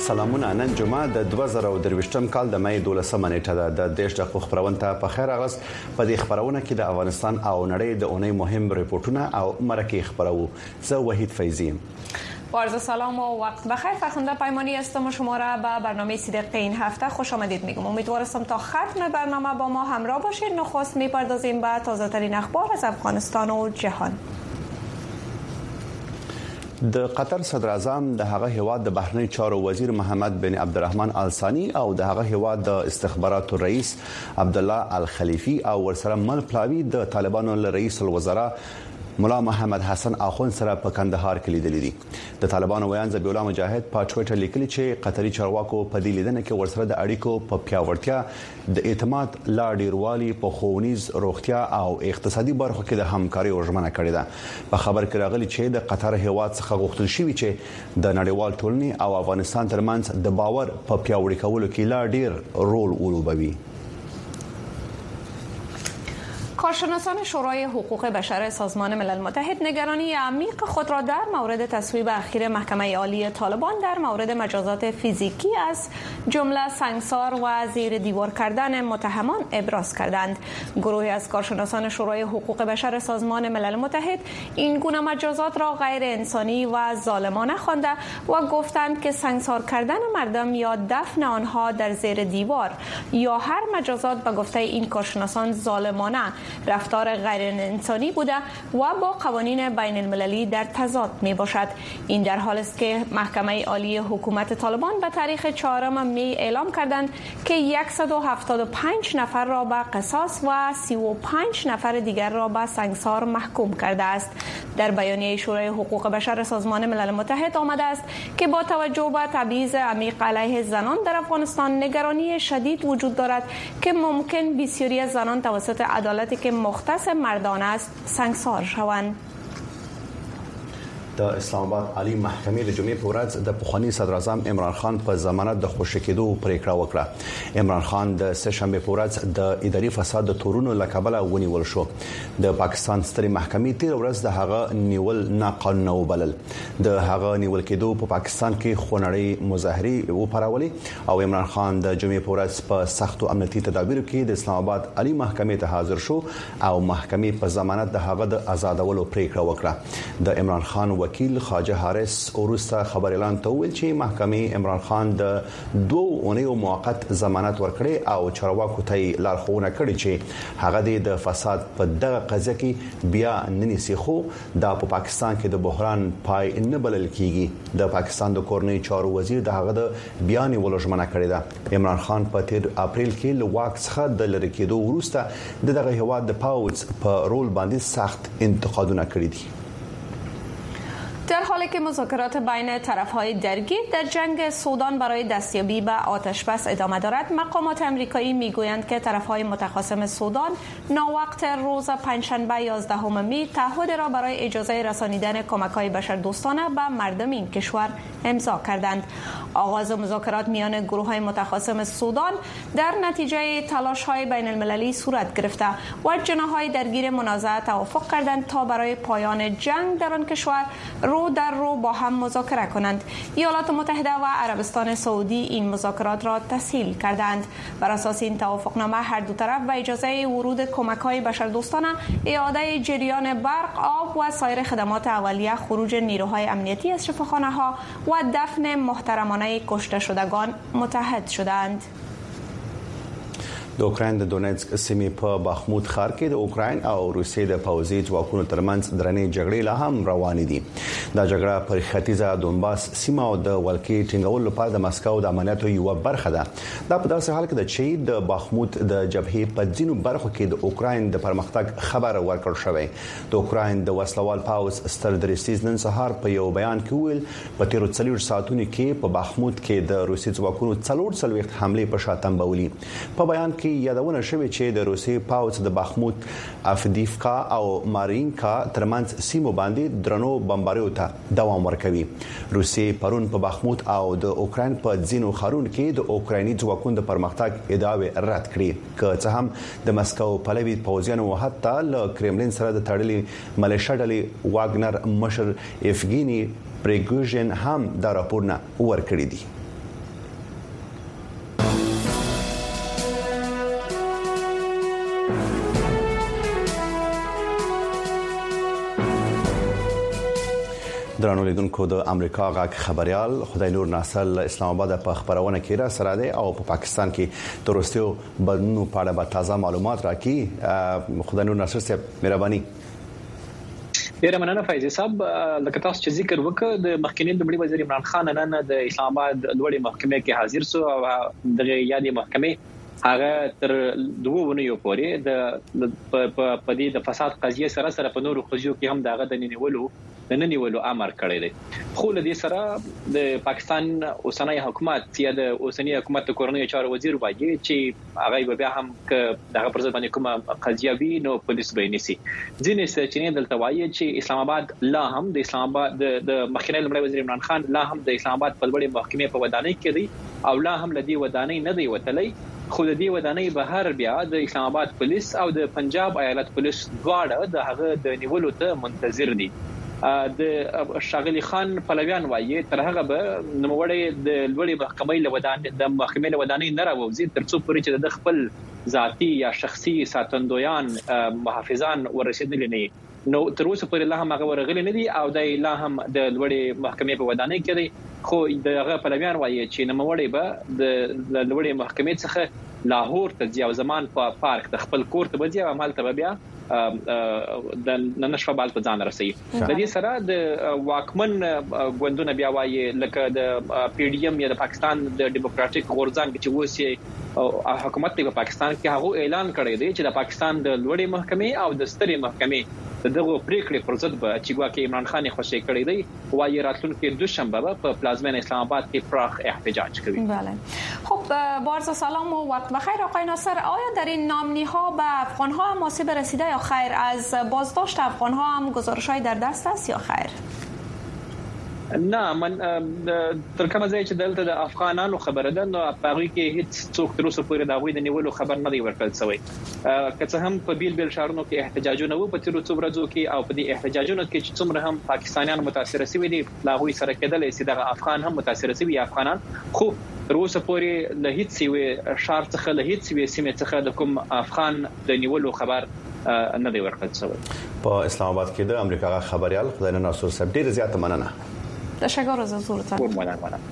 سلامونه. نن جمعه د 2023م کال د مې 12 نیټه ده. د دیش د خبرونه ته په خیر اغست. په دې خبرونه کې د افغانستان او نړۍ د اونۍ مهم ریپورتونه او مرکه خبرو. زه وحید فیضی. با عرض سلام و وقت بخیر. فرخنده پیمانی هستم و شما را به برنامه صدق این هفته خوش آمدید میگم. امیدوارم تا ختم برنامه با ما همراه باشید. نخست میپردازیم به تازه ترین اخبار از افغانستان و جهان. د قطر صدر اعظم د هغه هیواد د بهرنی چارو وزیر محمد بن عبدالرحمن آل ثانی او د هغه هیواد د استخباراتو رئیس عبد الله الخلیفی او ورسره مل پلاوی د طالبانو رئیس الوزرا مولا محمد حسن اخوند سره په کندهار کې لیدلې دي. د طالبانو ویان ذبیح الله مجاهد په ټوئیټر لیکلي چې قطري چارواکو په دې لیدنه کې ورسره د اړیکو په پیاوړتیا د اعتماد لا ډیروالي په ښوونیز روغتیا او اقتصادي برخو کې د همکاري ورژمنه کړې ده. په خبر کې راغلي چې د قطر هیواد څخه غوښتل شوی چې د نړیوال ټولنې او افغانستان ترمنځ د باور په پیاوړي کولو کې لا ډیر رول ولوبوي. کارشناسان شورای حقوق بشر سازمان ملل متحد نگرانی عمیق خود را در مورد تصویب اخیر محکمه عالی طالبان در مورد مجازات فیزیکی از جمله سنگسار و زیر دیوار کردن متهمان ابراز کردند. گروهی از کارشناسان شورای حقوق بشر سازمان ملل متحد این گونه مجازات را غیر انسانی و ظالمانه خوانده و گفتند که سنگسار کردن مردم یا دفن آنها در زیر دیوار یا هر مجازات به گفته این کارشناسان ظالمانه، رفتار غیر انسانی بوده و با قوانین بین المللی در تضاد می باشد. این در حالی است که محکمه عالی حکومت طالبان به تاریخ 4 می اعلام کردند که 175 نفر را به قصاص و 35 نفر دیگر را به سنگسار محکوم کرده است. در بیانیه شورای حقوق بشر سازمان ملل متحد آمده است که با توجه به تبعیض عمیق علیه زنان در افغانستان نگرانی شدید وجود دارد که ممکن بسیاری از زنان توسط عدالتی که مختص مردان است سنگسار شوند. د اسلام آباد عالی محکمې د جمعې په ورځ د پخوانی صدر اعظم عمران خان په ضمانت د خوشی کېدو پریکړه وکړه. عمران خان د سه شنبه په ورځ د اداري فساد د تورونو لکبله ونیول شو. د پاکستان سترې محکمې تیر ورځ د هغه نیول ناقانونه وبلل. د هغه نیول کېدو په پاکستان کې خونړۍ مظاهرې وپارولې او عمران خان د جمعې په ورځ په سختو امنیتي تدابیرو کې د اسلام آباد عالی محکمې ته حاضر شو او محکمې په ضمانت د هغه د آزادولو پریکړه وکړه. د عمران خان وکیل خواجه حارث اورسته خبر اعلان ته ویل چې محکمې عمران خان د 2 اونیو موقت ضمانت ورکړي او چارواکو ته لارښوونه کړې چې هغه د فساد په دغه قضیه کې بیا ننسي، خو دا په پاکستان کې د بحران پای نه بلل کیږي. د پاکستان د کورنۍ چارو وزیر دغه د بیان ولژمنه کړې ده. عمران خان په 13 اپریل کې له واک څخه د لری کېدو وروسته دغه هواد د پاوز په رول باندې سخت انتقادونه کړې دي. در حالی که مذاکرات بین طرف‌های درگیر در جنگ سودان برای دستیابی به آتشبس ادامه دارد، مقامات آمریکایی میگویند که طرف‌های متخاصم سودان ناوقت روز پنجشنبه 11 می تعهد را برای اجازه رسانیدن کمک‌های بشردوستانه به مردم این کشور امضا کردند. آغاز مذاکرات میان گروه‌های متخاصم سودان در نتیجه تلاش‌های بین المللی صورت گرفته و جناح‌های درگیر منازعه توافق کردند تا برای پایان جنگ در آن کشور رو در رو با هم مذاکره کنند. ایالات متحده و عربستان سعودی این مذاکرات را تسهیل کردند. بر اساس این توافقنامه هر دو طرف به اجازه ورود کمک‌های بشردوستانه، اعاده جریان برق، آب و سایر خدمات اولیه، خروج نیروهای امنیتی از شفاخانه‌ها و دفن محترمانه کشته شدگان متحد شدند. د اوکراین د دونیتسک سیمې په باخموت ښار کې د اوکراین او روسیې د پوځي ځواکونو ترمنځ درنې جګړې لا هم روانې دي. دا جګړه پر ختیځه دونباس سیمه او د ولکې ټینګولو لپاره د مسکو د عملیاتو یو برخه ده. دا په داسې حال کې ده چې د باخموت د جبهې په ځینو برخو کې د اوکراین د پرمختګ خبر ورکړ شوی. د اوکراین د وسلوال پاوز ستر دریسیز نن سهار په یو بیان کې ویل په 13 ساعتونو کې په باخموت کې د روسي ځواکونو 40 حمله په شاتم بولي. په بیان کې یادونه شوې چې د روسي پاوز د باخموت، افدیفکا او مارینکا ترمنځ سیمو باندې درنو بمباریو ته دوام ورکوي. روسي پرون په باخموت او د اوکراین په ځینو ښارونو کې د اوکرایني ځواکونو د پرمختګ ادعاوې رد کړې، که څه هم د مسکو پلوي پوځیانو حتی له کرملین سره د تړلې ملیشیا ډلې واګنر مشر افګینی پریګوژن هم دا راپورونه ورکړي دي. درنو لیدونکو د امریکا غاک خبريال خدای نور ناصر اسلام آباد په خبرونه کې را سره دی او په پاکستان کې د روسیو بدنو په اړه به تازه معلومات راکړي. خدای نور ناصر صاحب مهرباني. ډیره مننه فیض صاحب. لکه تاسو چې ذکر وکړ د مخکنی لومړي وزیر عمران خان نن د اسلام آباد لوړې محکمې کې حاضر شو او د یادې محکمې هغه تر 2 ونیو پورې د په دې د فساد قضیه سره په نورو قضیو کې هم دغه د نیولو امر کړی دی. خو له دې سره د پاکستان اوسنۍ حکومت یا د اوسنۍ حکومت د کورنۍ چارو وزیر وایي چې هغه بیا هم ک دغه پر ځای باندې کومه قضیه وی نو پولیس به نسی. ځینې سرچینې دلته وایي چې اسلام آباد لا هم د اسلام آباد د مخکنی لومړي وزیر عمران خان لا هم د اسلام آباد په لوړې محکمې په ودانۍ کې دی او لا هم لدی ودانۍ نه دی وتلی. خو د دې ودانۍ بهر بیا د اسلام آباد پولیس او د پنجاب ایالت پولیس دواړه د هغه د نیولو ته منتظر دي. د شاغلی خان پلویان وایي تر هغه به نوموړی د لوړې محکمې له ودانۍ نه راوځي ترڅو پورې چې د خپل ذاتی یا شخصي ساتندویان محافظان ورسېدل نه. نو تر اوسه پورې لا هم هغه ورغلي نه دي او د لا هم د لوړې محکمې په ودانۍ کې دي. خو دغه پلویان وایي چې نوموړی به د لوړې محکمې څخه لاهور ته ځي او زمان په پارک د خپل کور ته ځي او عمل ته بیا د نشو بال په ځان رسي. د دې سره د واکمن ګوندونه بیا وایي لکه د پی ډی ایم یا د پاکستان د ډیموکراټیک غورځنګ چې اوس حکومت په پاکستان کې هغه اعلان کړی دی چې د پاکستان د لوړې محکمې او د سترې محکمې دغه پریکړې پر ضد به چې ګواکې عمران خان خوشی کړی دی وایي راتلونکي دوشنبه په پلازمینه اسلام آباد کې پراخ احتجاج کوي. بله. خب بارز سلام و وقت بخیر آقای ناصر. آیا در این نامنی‌ها به افغان‌ها هم آسیب رسیده یا خیر؟ از بازداشت افغان‌ها هم گزارش‌های در دست است یا خیر؟ نه من تر کومه ځای چې دلته د افغانانو خبره ده نو په هغه کې هیڅ څوک تر اوسه پورې د هغوی د نیولو خبر نه دی ورکړل شوی. که څه هم په بیل شهرونو کې احتجاجونه وو په تیرو څو ورځو کې او په دې احتجاجونو کې چې څومره هم پاکستانیان متاثر شوي دي لا هغوی سره کېدل چې دغه افغان هم متاثر شوي افغانان. خو تر اوسه پورې له هیڅ یو شهر څخه له هیڅ یو سیمه څخه د کوم افغان د نیولو خبر نه دی ورکړل شوی. په اسلام آباد کې د امریکا خبريال خدای ناصر صاحب ډیر زیات مننه. تشکر از حضورتان.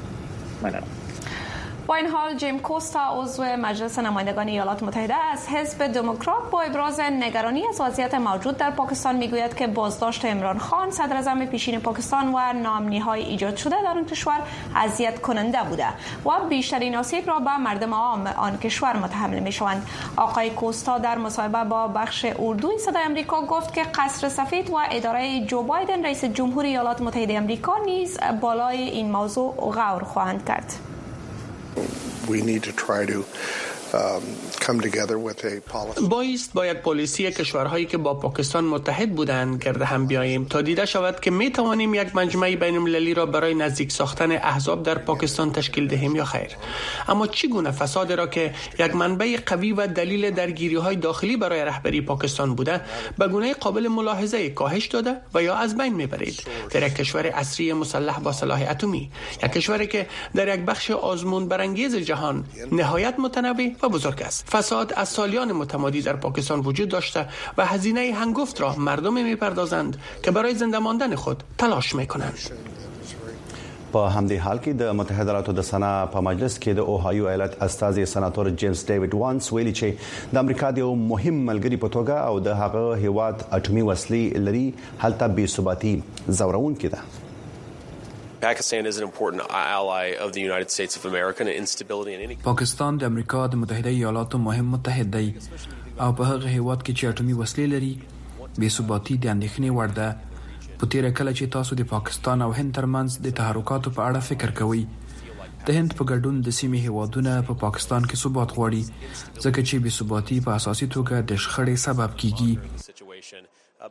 با این حال جیم کوستا عضو مجلس نمایندگان ایالات متحده از حزب دموکرات با ابراز نگرانی از وضعیت موجود در پاکستان میگوید که بازداشت عمران خان صدر اعظم پیشین پاکستان و نامنی‌های ایجاد شده در آن کشور اذیت کننده بوده و بیشترین آسیب را به مردم عام آن کشور متحمل میشوند. آقای کوستا در مصاحبه با بخش اردوی صدای آمریکا گفت که قصر سفید و اداره جو بایدن رئیس جمهور ایالات متحده آمریکا نیز بالای این موضوع غور خواهند کرد. We need to try to come together with a policy. با یک پالیسی کشورهایی که با پاکستان متحد بودند گرد هم بیاییم تا دیده شود که می توانیم یک مجمع بین المللی را برای نزدیک ساختن احزاب در پاکستان تشکیل دهیم یا خیر. اما چگونه فساد را که یک منبع قوی و دلیل درگیری های داخلی برای رهبری پاکستان بوده به گونه قابل ملاحظه کاهش داده و یا از بین میبرید در یک کشور عصری مسلح با سلاح اتمی، یک کشوری که در یک بخش آزمون برانگیز جهان نهایت متنوع و بزرگ است. فساد از سالیان متمادی در پاکستان وجود داشته و هزینه هنگفت را مردم میپردازند که برای زنده ماندن خود تلاش میکنند. په همدې حال کې د متحده ایالاتو د سنا په مجلس کې د اوهایو ایالت استازي سناتور جیمز ډیوډ وانس ویلي چې د امریکا د یو مهم ملګری په توګه او د هغه هیواد اټومي وسلې لري هلته بې ثباتي زورونکې ده. Pakistan is an important ally of the United States of America and instability in any پاکستان د امریکا د متحده ایالاتو مهم متحد دی او په هغه هیواد کې چې اټومي وسلې لري بې ثباتي د اندېښنې وړ ده. په تیر کله چې تاسو د پاکستان او هند ترمنځ د تحرکاتو په اړه فکر کوئ د هند په ګډون د سیمې هیوادونه په پاکستان کې ثبات غواړي ځکه چې بې ثباتي په اساسي توګه د شخړې سبب کیږي.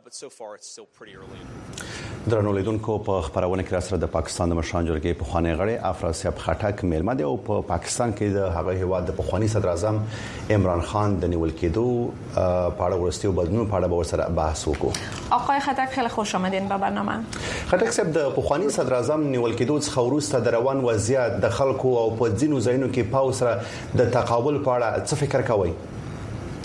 درنو لیدونکو په خبرونه کې سره د پاکستان د مشران جرګې په خوانی غړي افراسیاب خټک میلمه دی او په پاکستان کې د هغه هیواد د پخوانی صدر اعظم عمران خان د نیول کېدو په اړه ورستیو بدلون په اړه به سره بحث وکړو. آقای خټک خیلی خوش آمدین به برنامه. خټک صاحب د پخوانی صدر اعظم نیول کېدو څخه وروسته د روان وضعیت د خلکو او په ځینو ځایونو کې پاو سره د تقابل په اړه څه فکر کوئ؟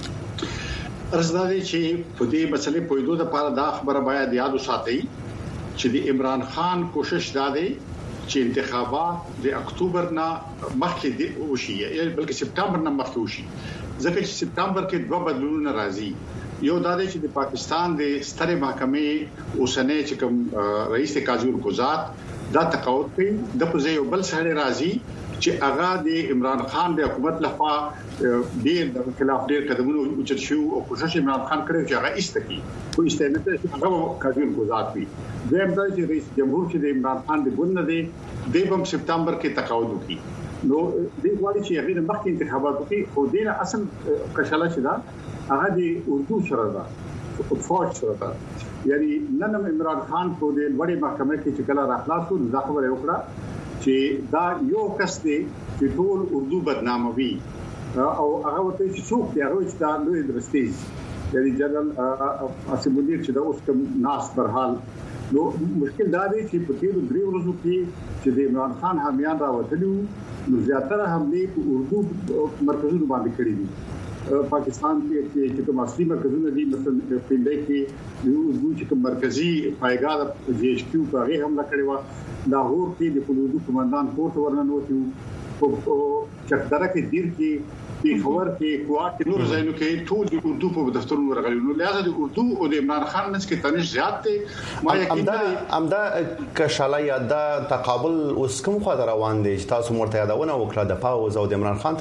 رسداري چې په دې مسلې په دوه لپاره دا خبره باید یاد وساتئ چې د عمران خان کوشش داده چې انتخابات د اکتوبر نه مخکې وشي یا بلکې سپتمبر نه مخکې وشي ځکه چې سپتمبر کې دوه بدلونونه راځي یو دا دی چې د پاکستان د سترې محکمې اوسنۍ چې کوم رئیس قاضي القضات دا تقاعد کوي د پوزې یو بل سره راځي چې هغه د عمران خان د حکومت لخوا ډېر د خلاف ډېر قدمونه اوچت شو او کوشش عمران خان کړی چې هغه ایستکی خو ایستنه ته هغه قاضي القضات وي زم دا چې رئیس جمهور چې د عمران خان د ګوند دی د بم سپتمبر کې تقاعد وکړي نو د غواړي چې هغه مخکې انتخابات وکړي خو دینه اصل کشاله چې دا هغه د اردو سره ده فوج سره ده یعنی نن عمران خان په دې وړي محکمه کې چې کله راخلاصو نو خبره وکړه چې دا یو کس دی چې ټول اردو بدناموي او هغه ته چې څوک دی هغه چې دا لوی درستیز یعنی جنرال اسم مدیر چې دا اوس کوم ناس برحال نو مشکل دا دی چې په دې درې ورځو کې چې د عمران خان حامیان راوتلو نو زیاتره حمله په اردو مرکزونو باندې کړې دي پاکستان کې چې کوم اصلي مرکزونه دي مثلا پنده کې یو اردو چې کوم مرکزی پایګاه جی ایچ کیو په هغه حمله کړې و لاهور کې د اردو کمانډان کوټ ورننوتو او چکدره کې دیر کې خبر کې کوټ کې نور ځایونو کې ټول د اردو په دفترونو ورغلي نو لہذا د اردو او د عمران خان منځ کې تنش زیات دی ما یقین امدا کشاله یا د تقابل اوس کوم خو روان دي چې تاسو مرته یادونه وکړه د پاوز او د عمران خان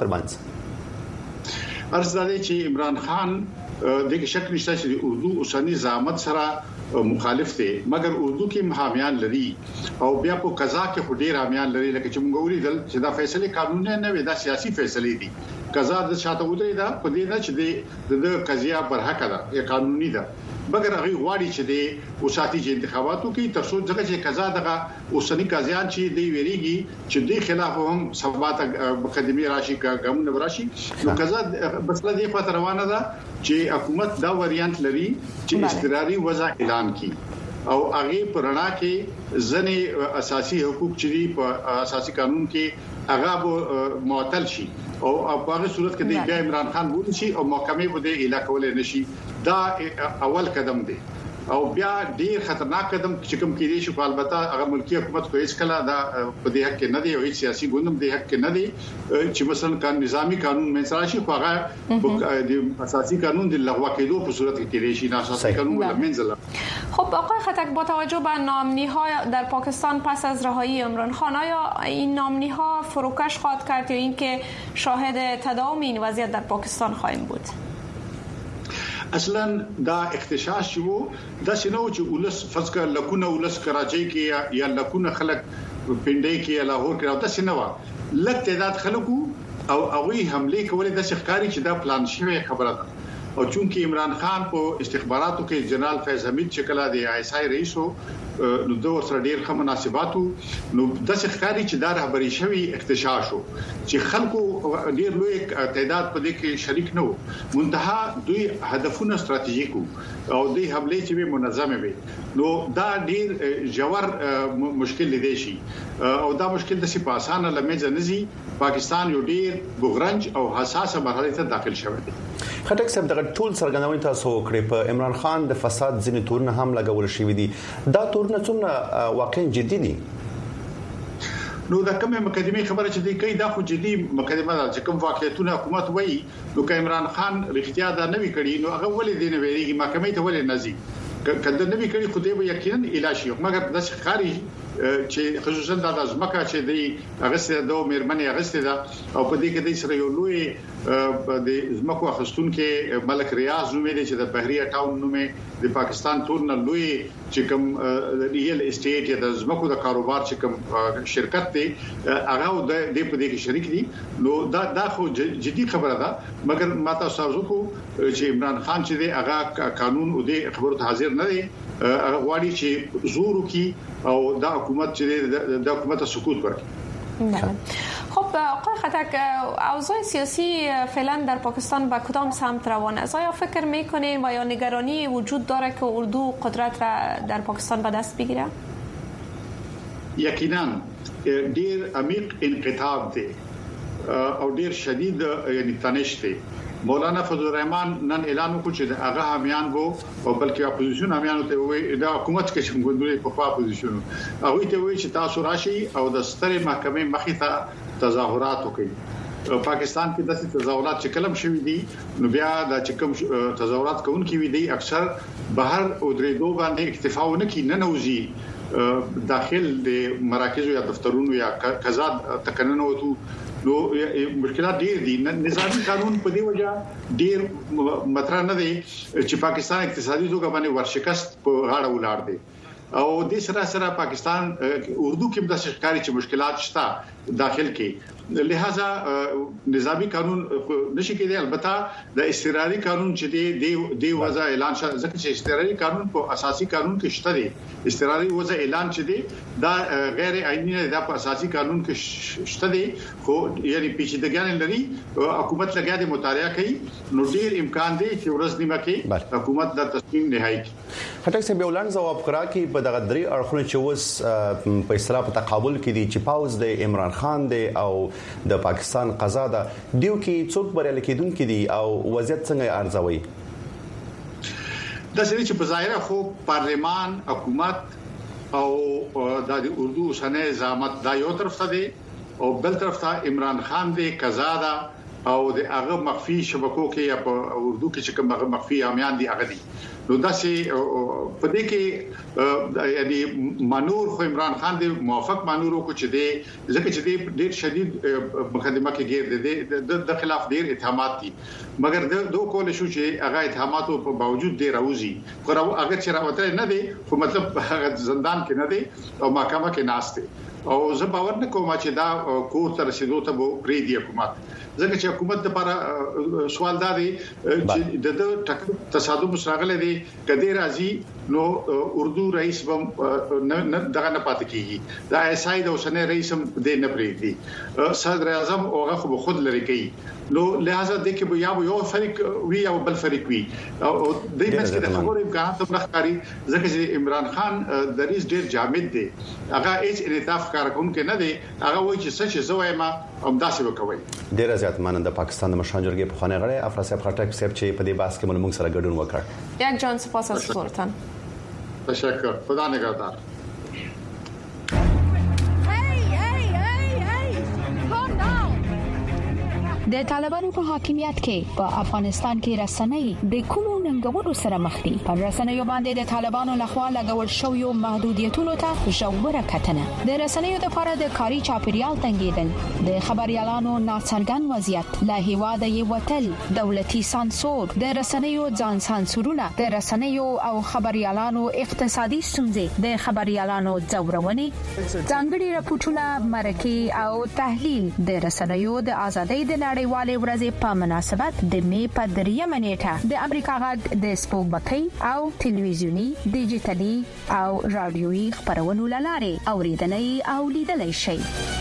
ترمنځ ارزاده چې عمران خان دغه شک نشته چې د اردو اوسنی زعامت سره مخالف دي مګر اردو کې حامیان لري او بیا په قضا کې خډیر حامیان لري لکه چې موږ ولیدل چې دا فیصله قانوني نه وي دا سیاسي فیصله دي قضا د شاته ودرې دا په دې نه چې د قضیه برحق ده یا قانوني ده مګر هغه غواړي چې د وساتي چې انتخاباتو کې تاسو ځکه چې قضا دغه اوسنی قاضیان چې دی ویریږي چې د خلاف هم سبات مقدمه راشي ګامونه راشي نو قضا مسله دی په روانه ده چې حکومت دا وریانت لري چې استقراري وضع اعلان کړي او هغه پرانا کې ځنې اساسي حقوق چې په اساسي قانون کې هغه معطل شي او په هغه صورت کې د عمران خان بولی شي او محکمې بده اعلان کولای نشي دا اول قدم دی او بیا ډیر خطرناک قدم چې کوم کېږي چې په البته هغه ملکی حکومت خو هیڅ کله دا په دې حق کې نه دی او هیڅ سیاسي ګوندم دې حق کې نه دی چې مثلا نظامی قانون منځ راشي خو هغه د اساسي قانون د لغوه کېدو په صورت کې کېږي چې اساسي قانون منځ خب آقای خطک با توجه به نامنی‌ها در پاکستان پس از رهایی عمران خان آیا این نامنی‌ها فروکش خواهد کرد یا اینکه شاهد تداوم این وضعیت در پاکستان خواهیم بود؟ اصلا دا اختشاش شو دا شنو چې ولس فزګه لکونه ولس کراچۍ کې یا لکونه خلک پنده کې لاهور کې دا شنو لک تعداد خلکو او هغه حمله کولې د شخکاری چې دا پلان شوی خبره ده او چونکی عمران خان په استخباراتو کې جنرال فیض حمید چې کله د آی اس آی رئیس نو د ور سره ډیر ښه مناسباتو نو د شخکاری چې دا رهبری شوی اختشاش شو چې خلکو ډیر لوی تعداد په دې کې شریک نه وو منتها دوی هدفونه ستراتیژیک او د حمله چې منظمه وي نو دا ډیر جوړ مشکل دی شي او دا مشکل د په اسانه لمنځه نزي پاکستان یو ډیر بغرنج او حساسه مرحله ته داخل شوی دی خټک صاحب دغه ټول سرګندونې تاسو کړې په عمران خان د فساد ځینې تورونه هم لګول شوې دي دا تورونه څومره واقعا جدي دي نو دا کومه مقدمه خبره چې دی کوي دا خو جدي مقدمه ده چې کوم واقعیتونه حکومت وایي نو که عمران خان رښتیا دا نه وی کړی نو هغه ولې دی نه ویریږي محکمې ته ولې نزي کله نه وی کړی خو دې به یقینا الاشي مګر د خارج چې خصوصا د ازمکه چې دی هغه سره د مېرمنې هغه سره او په دې کې د سره یو لوی د ازمکو اخستون کې ملک ریاض نومې دی چې د بحریه ټاون نومې د پاکستان ټول نه لوی چې کوم ریل اسټیټ یا د ازمکو د کاروبار چې کوم شرکت دی هغه د په دې کې شریک دي نو دا خو جدي خبره ده مګر ماته تاسو کو چې عمران خان چې دی هغه قانون او د خبرو حاضر نه دی هغه غواړي چې زور وکي او دا حکومت چې د حکومت سقوط ورکړي خب آقای خطک اوضاع سیاسی فعلا در پاکستان به کدام سمت روان است؟ آیا فکر میکنین و یا نگرانی وجود داره که اردو قدرت را در پاکستان به دست بگیره؟ یقینا ډیر عمیق انقطاع دی او ډیر شدید یعنی تنش دی مولانا فضل الرحمن نن اعلان وکړ چې هغه حامیان وو او بلکې اپوزیشن حامیان ته وي د حکومت کې چې موږ په اپوزیشن هغه ته وي چې تاسو راشي او د سترې محکمې مخې ته تظاهرات وکړي. پاکستان کې داسې تظاهرات چې کلم شوي دي نو بیا د چکم تظاهرات کوونکي وي دي اکثر بهر او درېدو باندې اکتفا ونه کوي نه نوځي داخل د مراکز یا دفترونو یا قضا تکننو نو مشکلات ډېر دي. نظامی قانون په دې وجه ډېر مطرح نه دی چې پاکستان اقتصادي توګه باندې ورشکست په غاړه ولاړ دی او د سره پاکستان اردو کې د ښکاری چې مشکلات شته داخل کې لہذا نظامی قانون نشي کېدی. البته د استقراري قانون چې دی وضع اعلان شوه ځکه چې استقراري قانون په اساسي قانون کې شته دی. استقراري وضع اعلان چې دی دا غیر آئینی نه د اساسي قانون کې شته دی خو یعنی پیچیدګیان لري. حکومت لګیا د مطالعه کوي نو ډیر امکان دی چې ورځ نیمه کې حکومت د تصمیم نهایی خټک سه بیولان جواب کړه کې په دغه درې اړخونو چې وس په اصطلاح په تقابل کې دي چې پاوز د عمران خان دی او د پاکستان قضا ده دیو کې څوک بریالي کېدونکي دي او وضعیت څنګه ارزوي؟ د سړي چې په ظاهره خو پارلمان حکومت او د اردو سنه نظامت دا یو طرف ته دی او بل طرف ته عمران خان دی قضا ده او د هغه مخفي شبکو کې یا په اردو کې چې کوم هغه مخفي عامیان دي هغه دي نو داسې په دې کې یعنی منور خو عمران خان دی موافق منور کو چې دی ځکه چې دی ډیر شدید مقدمه کې ګیر دی د خلاف ډیر اتهامات دي مګر دوه کول شو چې هغه اتهاماتو په باوجود دی راوځي خو هغه چې راوته نه دی خو مطلب هغه زندان کې نه دی او محکمه کې ناشته او زه باور نه کوم چې دا کور تر رسیدو ته به پری دی حکومت ځکه چې حکومت لپاره سوال دا دی چې د تصادم سره دی کدی راځي نو اردو رئیس بم نه دغه نه پات کیږي دا ایسای د اوسنۍ رئیس هم د نه پری دی صدر اعظم هغه خو خود لري کوي نو لہذا د کې به یو فرق وی او بل فرق وی او د دې مڅ کې د خبرو امکانات هم راخاري ځکه چې عمران خان د رئیس ډیر جامد دی هغه هیڅ انعطاف کارکون کې نه دی هغه وایي چې څه زوی ما هم داسې وکوي. ډیر زیات مانند د پاکستان د مشران جرګې په خانه غړي افراسیاب خټک صاحب چې په دې بحث کې موږ سره ګډون وکړ. یک جان سپاس از حضورتان. تشکر. خدا نگهدار. د طالبانو په حاکمیت کې په افغانستان کې رسنۍ د کومو ننګونو سره مخ دي؟ پر رسنیو باندې د طالبانو لخوا لګول شویو محدودیتونو ته ژوره کتنه، د رسنیو لپاره د کاري چاپیریال تنګیدل، د خبريالانو ناڅرګند وضعیت، له هیواده یې وتل، دولتي سانسور، د رسنیو ځان سانسورونه، د رسنیو او خبريالانو اقتصادي ستونزې، د خبريالانو ځورونې، ځانګړي راپورټونه، مرکې او تحلیل، د رسنیو د ازادۍ د نړیوالې ورځې په مناسبت د می په 3 نیټه د امریکا غږ د سپوږمکۍ او ټلویزیونی، ډیجیټلي او رادیويي خبرونو لاره اوریدلای او لیدلای شي.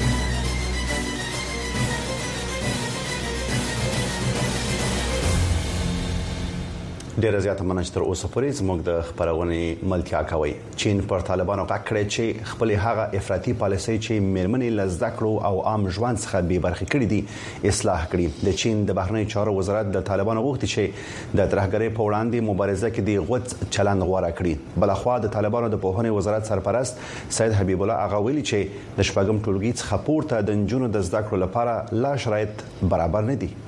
ډیر زیات مننه تر اوسه پورې زموږ د خبرونه ملتیا کوي. چین پر طالبانو غاکړي چې خپل هغه افراطي پالیسي چې میرمنې لزدکړو او عام ژوند څخه به برخې کړې دي اصلاح کړي. د چین د بهرنی چارو وزارت د طالبانو غوښتي چې د ترهګرۍ په وړاندې مبارزه کې د غوڅ چلند غوړه کړي. بلخوا د طالبانو د پوهنې وزارت سرپرست سید حبیب الله هغه ویلي چې د شپږم ټولګي څخه پورته د جنونو د زدکړو لپاره لا شرایط برابر نه دي.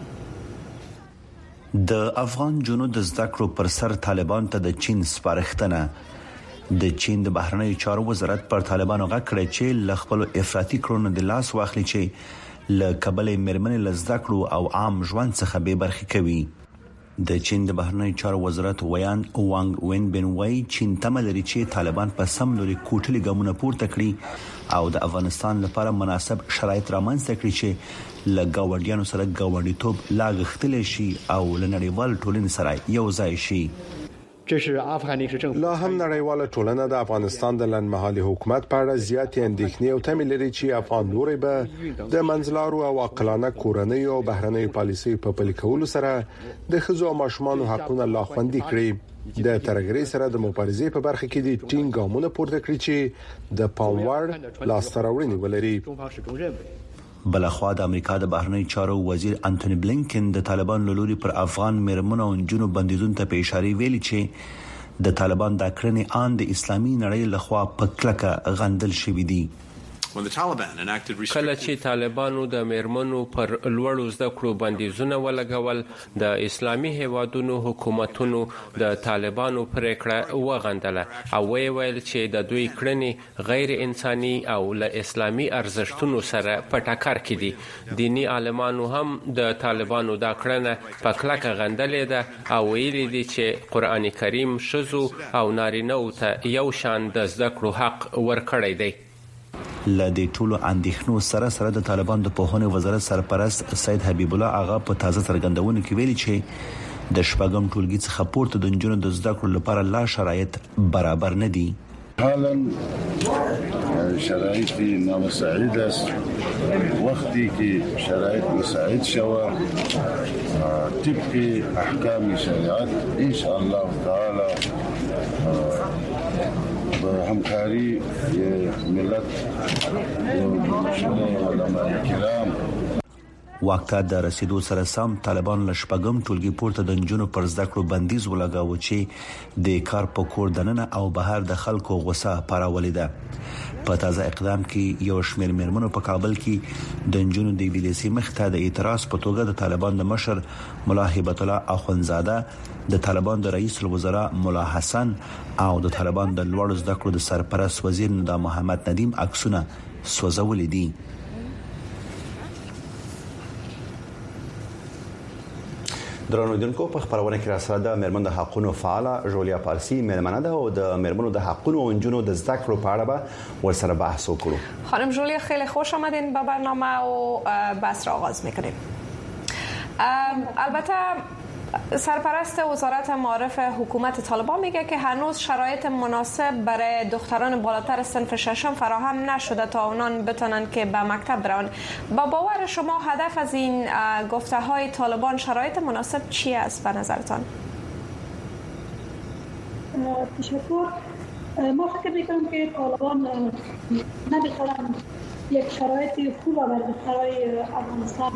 د افغان جنونو د زدکړو پر سر طالبان ته د چین سپارښتنه. د چین د بهرنی چارو وزارت پر طالبانو غاکړي چې ل خپل افراطي کړنو د لاس واخلي چې ل قبل میرمنې لزدکړو او عام ژوند څخه به برخې کوي. د چین د بهرنی چارو وزارت ویان وانګ وین بن وای چین تمه لري چې طالبان په سم لوري کوټلي ګامونه پورته کړي او د افغانستان لپاره مناسب شرایط رامنځته کړي چې لګاوړیانو سره ګاونډیتوب لا غختل شي او لنړیوال ټولنې سره یو ځای شي. لا هم نړیواله ټولنه د افغانستان د لنډمهالي حکومت په اړه زیاتې اندېښنې او تمې لري چې افغان لوري به د منځلارو او عاقلانه کورنۍ او بهرنۍ پالیسۍ په پلي کولو سره د ښځو او ماشومانو حقوقونه لا خوندي کړي. د ترهګرۍ سره د مبارزې په برخه کې د ټینګ ګامونه پورته کړی چې د پاموړ لاستراوړنې ولري. بلخوا د امریکا د بهرنی چارو وزیر انټونی بلینکن د طالبان لوري پر افغان میرمنو او جنوب بندیزون ته په اشاره ویلي چې د طالبان د کړنې ان د اسلامي نړۍ لخوا په کلکه غندل شوې دي. کله چې طالبانو د میرمنو پر لوړو زده کړو بندیزونه ولګول د اسلامي هیوادونو حکومتونو د طالبانو پریکړه وغندله او ویل چې د دوی کړنې غیر انساني او له اسلامي ارزښتونو سره په ټکر کې دي. دینی عالمانو هم د طالبانو دا کړنه په کلکه غندلې ده او ویلي دي چې قرآن کریم شذو او نارینه ته یو شان د زده کړو حق ورکړی دی. لدې ټولو اندېښنو سره د طالبان د پوهنې وزارت سرپرست سید حبیب الله آغا په تازه څرګندونه کې ویلي چې د شپږم ټولګي څخه پورته د نجونو د زده کړو لپاره لا شرایط برابر نه دي. حالا شرایط نامساعد است. وقتی که شرایط مساعد شود طبق احکام شریعت ان شاء الله تعالی همکاری ملت علماء کرام واکته د رسیدو سره سم طالبان له شپږم ټولګي پورته د نجونو پر زده کړو بندیز ولګاوه چې د کار په کور دننه او بهر د خلکو غوسه پارولې ده. په تازه اقدام کې یو شمېر میرمنو په کابل کې د نجونو د ویلسي مخته د اعتراض په توګه د طالبان د مشر مولا هیبت الله اخونزاده، د طالبان د رئیس الوزرا مولا حسن او د طالبان د لوړ زده کړو د سرپرست وزیر ندا محمد ندیم عکسونه سوځولې دي. درنو دونکو په خبرونه کې راسره د مرمن د حقونو فعاله جولیا پارسی مېلمنه ده او د مرمنو د حقونو او انجونو د زده کړو په اړه به ورسره بحث وکړو. خانم جولیا خیلی خوش آمدین به برنامه و بحث را آغاز میکنیم. البته سرپرست وزارت معارف حکومت طالبان میگه که هنوز شرایط مناسب برای دختران بالاتر صنف ششم فراهم نشده تا اونان بتونن که به مکتب برن. با باور شما هدف از این گفته های طالبان شرایط مناسب چی است به نظرتان؟ تشکر. ما فکر میکنم که طالبان نمیتونن یک شرایط خوب برای دخترای افغانستان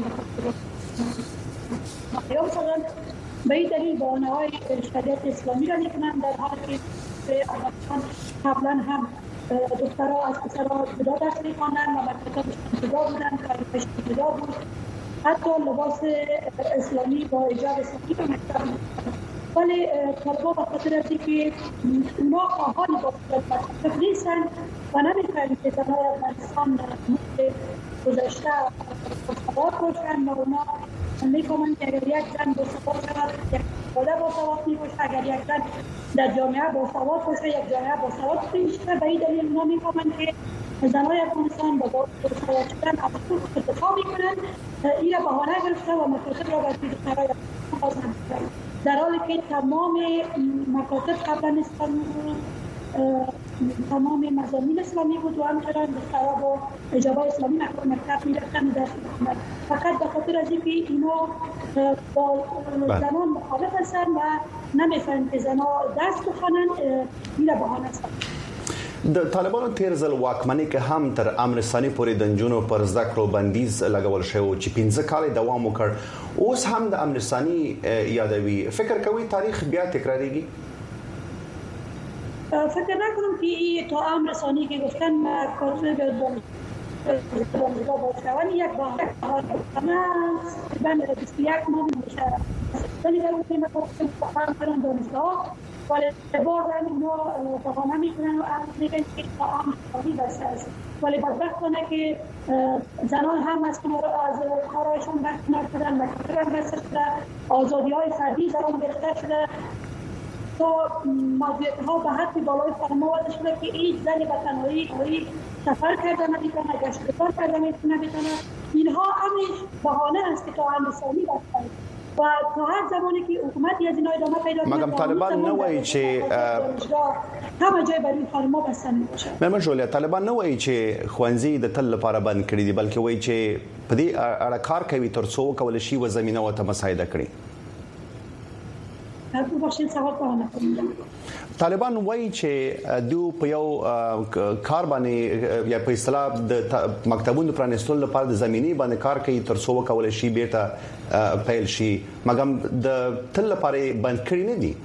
یا مثلا به این دلیل بهانه‌های شریعت اسلامی را میکنند، در حالی که افغانستان قبلا هم دخترها از پسرها جدا درس می‌خواندند و مکتبشان جدا بودند، تعلیمشان جدا بود، حتی لباس اسلامی با حجاب اسلامی به مکتب می‌رفتند. ولی طالبان به خاطر از اینکه اونا خواهان با مکتب نیستند و نمی‌خواهند که زنهای افغانستان گذشته باسواد باشند و اونا می‌فهمند که اگر یک زن باسواد شود یک خانواده باسواد می‌باشد، اگر یک زن در جامعه باسواد باشد یک جامعه باسواد میشه. به این دلیل اونا می‌فهمند که زنهای افغانستان با باسواد شدن از خود ارتفاع می‌کنند. این را بهانه گرفته و مکاتب را برای دخترای افغانستان می‌کنند، در حالی که تمام مکاتب قبلا اسلامی بود، تمام مضامین اسلامی بود و همچنان دخترها با حجاب اسلامی مکتب می‌رفتند و درس می‌خواندند. فقط به خاطر از اینکه اینا با زنان مخالف هستند و نمی‌فهمند که زنها درس بخوانند، این را بهانه است. د طالبانو تیر ځل واکمنۍ کې هم تر امر ثاني پورې د نجونو پر زده کړو بندیز لګول شوی چې 15 کال دوام وکړ. اوس هم د امر ثاني یادوي. فکر کوي تاریخ بیا تکراریږي؟ فکر نکنم که تا امر ثانی که گفتن کاتب دانشگاه باشوانی یک بحث بند 21 ماه میشه. ولی در اون قیمت هم کنن دانشگاه ولی بازم اینا بحانه میکنن و میگن که تا امر ثانی بسته است. ولی بدبختانه که زنان هم از کارایشون برکنار شدن و کارایشون بسته شده، آزادی های فردی زنان گرفته شده تا موضوعیت‌ها به حد بالای فرما وارد شده که هیچ زنی به تنهایی سفر کرده نمیتونه، گشت کار کرده نمیتونه. اینها همش بهانه است که تا هندسانی بستن و تا هر زمانی که حکومتی از اینا ادامه پیدا کنه مګم طالبان نه وایي چې همه جای برای فرما بستن میشه. مېرمن جولیا، طالبان نه وایي چې خوانزي د تل لپاره بند کړي دي، بلکې وایي چې په دې اړه کار کوي تر څو کول شي و زمينه او ته مساعده کړي. طالبان وایي چې دوی په یو کار باندې یا په اصطلاح د مکتبونو پرانیستلو لپاره د زمینی باندې کار کوي تر څو وکول شي بیرته پیل شي مګم د تل لپاره بند کړی نه دي.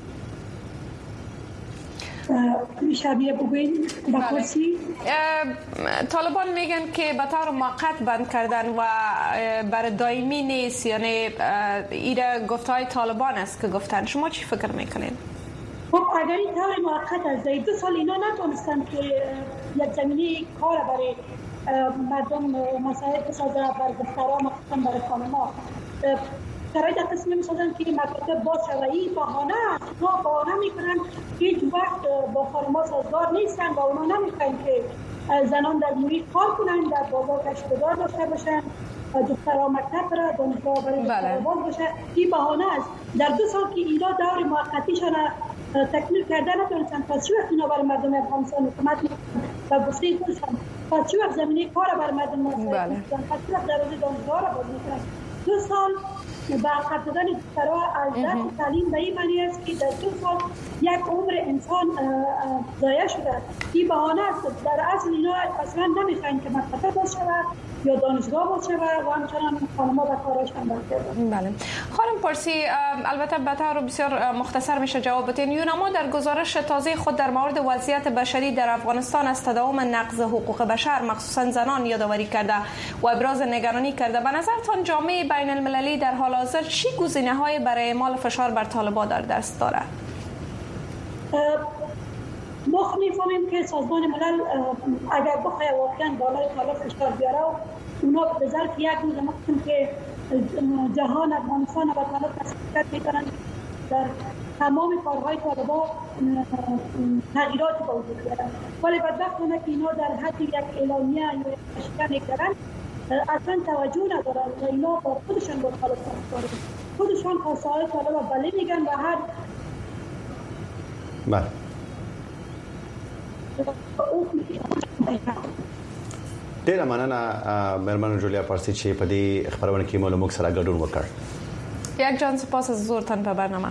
شبیه بگوین بپرسی طالبان میگن که به طور موقت بند کردن و برای دائمی نیست، یعنی ایره گفتهای طالبان است که گفتن. شما چی فکر میکنین؟ خب اگر این طور موقت از 2 سال اینا نتونستن که یک زمینی کار برای مردم مسائل بسازه بر دخترها مخصوصا برای خانم‌ها شرایط قسمی می‌سازن که مکاتب باز شود. این بهانه است. ما بهانه میکنن که هیچ وقت با خانم‌ها سازگار نیستن و اونا نمیخواین که زنان در محیط کار کنن، در بازار کسب داشته باشن، دخترها مکتب برن، دانشگاه برای دخترها باز باشه. این بهانه است. در 2 سال که اینا دور موقتیشان تکمیل کرده نتونستن، پس چی وقت اینا برای مردم افغانستان حکومت میکنن و گفته خودشان پس چی وقت زمینه کار برای مردم مسائل میکنن، پس چی وقت دروازه دانشگاه را باز میکنن. 2 سال با عقب دادن دخترها از درس تعلیم به این معنی است که در 2 سال یک عمر انسان ضایع شده. این بهانه است. در اصل اینا اصلا نمیخواین که مکتب باز شود یا دانشگاه باز شود و همچنان خانم‌ها به کارشان برگردن. بله خانم پارسی، البته به طور بسیار مختصر میشه جواب بدین. یونما در گزارش تازه خود در مورد وضعیت بشری در افغانستان از تداوم نقض حقوق بشر مخصوصا زنان یادآوری کرده و ابراز نگرانی کرده. به نظرتان جامعه بین المللی در حال حاضر چی گزینه‌های برای اعمال فشار بر طالبان در دست داره؟ ما می‌فهمیم که سازمان ملل اگر بخواد واقعا بالای طالب فشار بیاره و اونا به ظرف یک روز مثلا که جهان افغانستان و طالب تسلیت می‌کنن در تمام کارهای طالبان تغییرات به وجود بیارن، ولی بدبختانه که اینا در حد یک اعلامیه یا اشکال کردن اصلا توجه ندارن و اینا با خودشان با طالب کار خودشان خواستهای طالب بله میگن و هر ډیره مننه مېرمن جولیا پارسی چې په دې خبرونه کې موږ سره ګډون وکړ. یک جان سپاس از حضورتان په برنامه.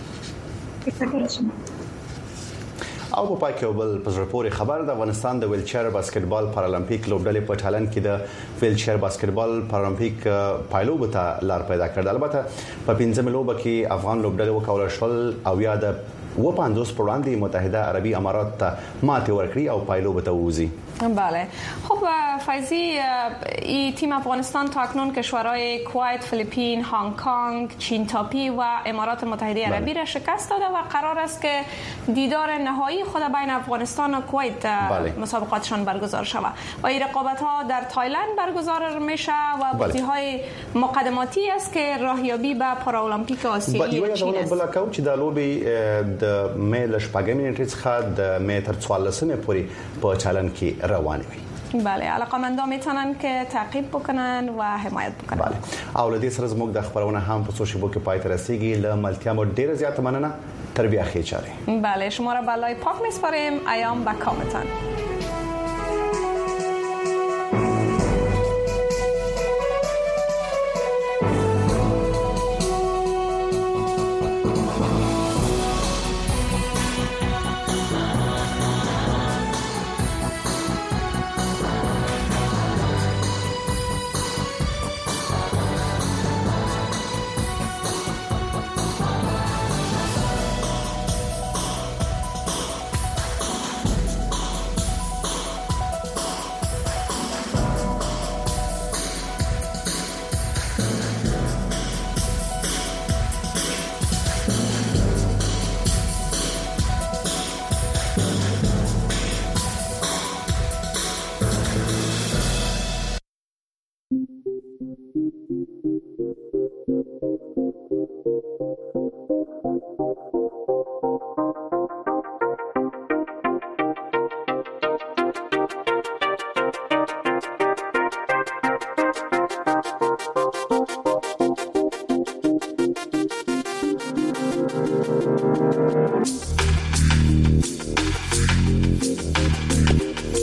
او په پای کې بل پزرپوري خبر د افغانستان د ویلچر باسکټبال پارالمپیک لوبډلې په ټالن کې د ویلچر باسکټبال پارالمپیک پایلوب ته لار پیدا کړه. البته په 15 لوبه کې افغان لوبډلې وکول شول او یا د 50 پروندې متحده عربی امارات ته ماته ورکړي او پایلوب ته ووزي. بله خب فیضی، این تیم افغانستان تا اکنون کشورهای کویت، فیلیپین، هنگ کنگ، چین تاپی و امارات متحده عربی را شکست داده و قرار است که دیدار نهایی خود بین افغانستان و کویت مسابقاتشان برگزار شود و این رقابت ها در تایلند برگزار میشه و بازی‌های مقدماتی است که راهیابی به پارالمپیک آسیایی چین است. بلکه چې د لوبي د میل شپږمې نیټې څخه د متر 14 پورې په چالان کې روانه وي. بله علاقمندان میتونن که تعقیب بکنن و حمایت بکنن. بله او لدی سره زموږ د خبرونه هم په سوشل میډیا کې پای ته رسیدي. له ملتیا مو ډیره زیاته مننه. تربیه خیر چاره. بله شما را بالای پاک میسپاریم. ایام با کامتان.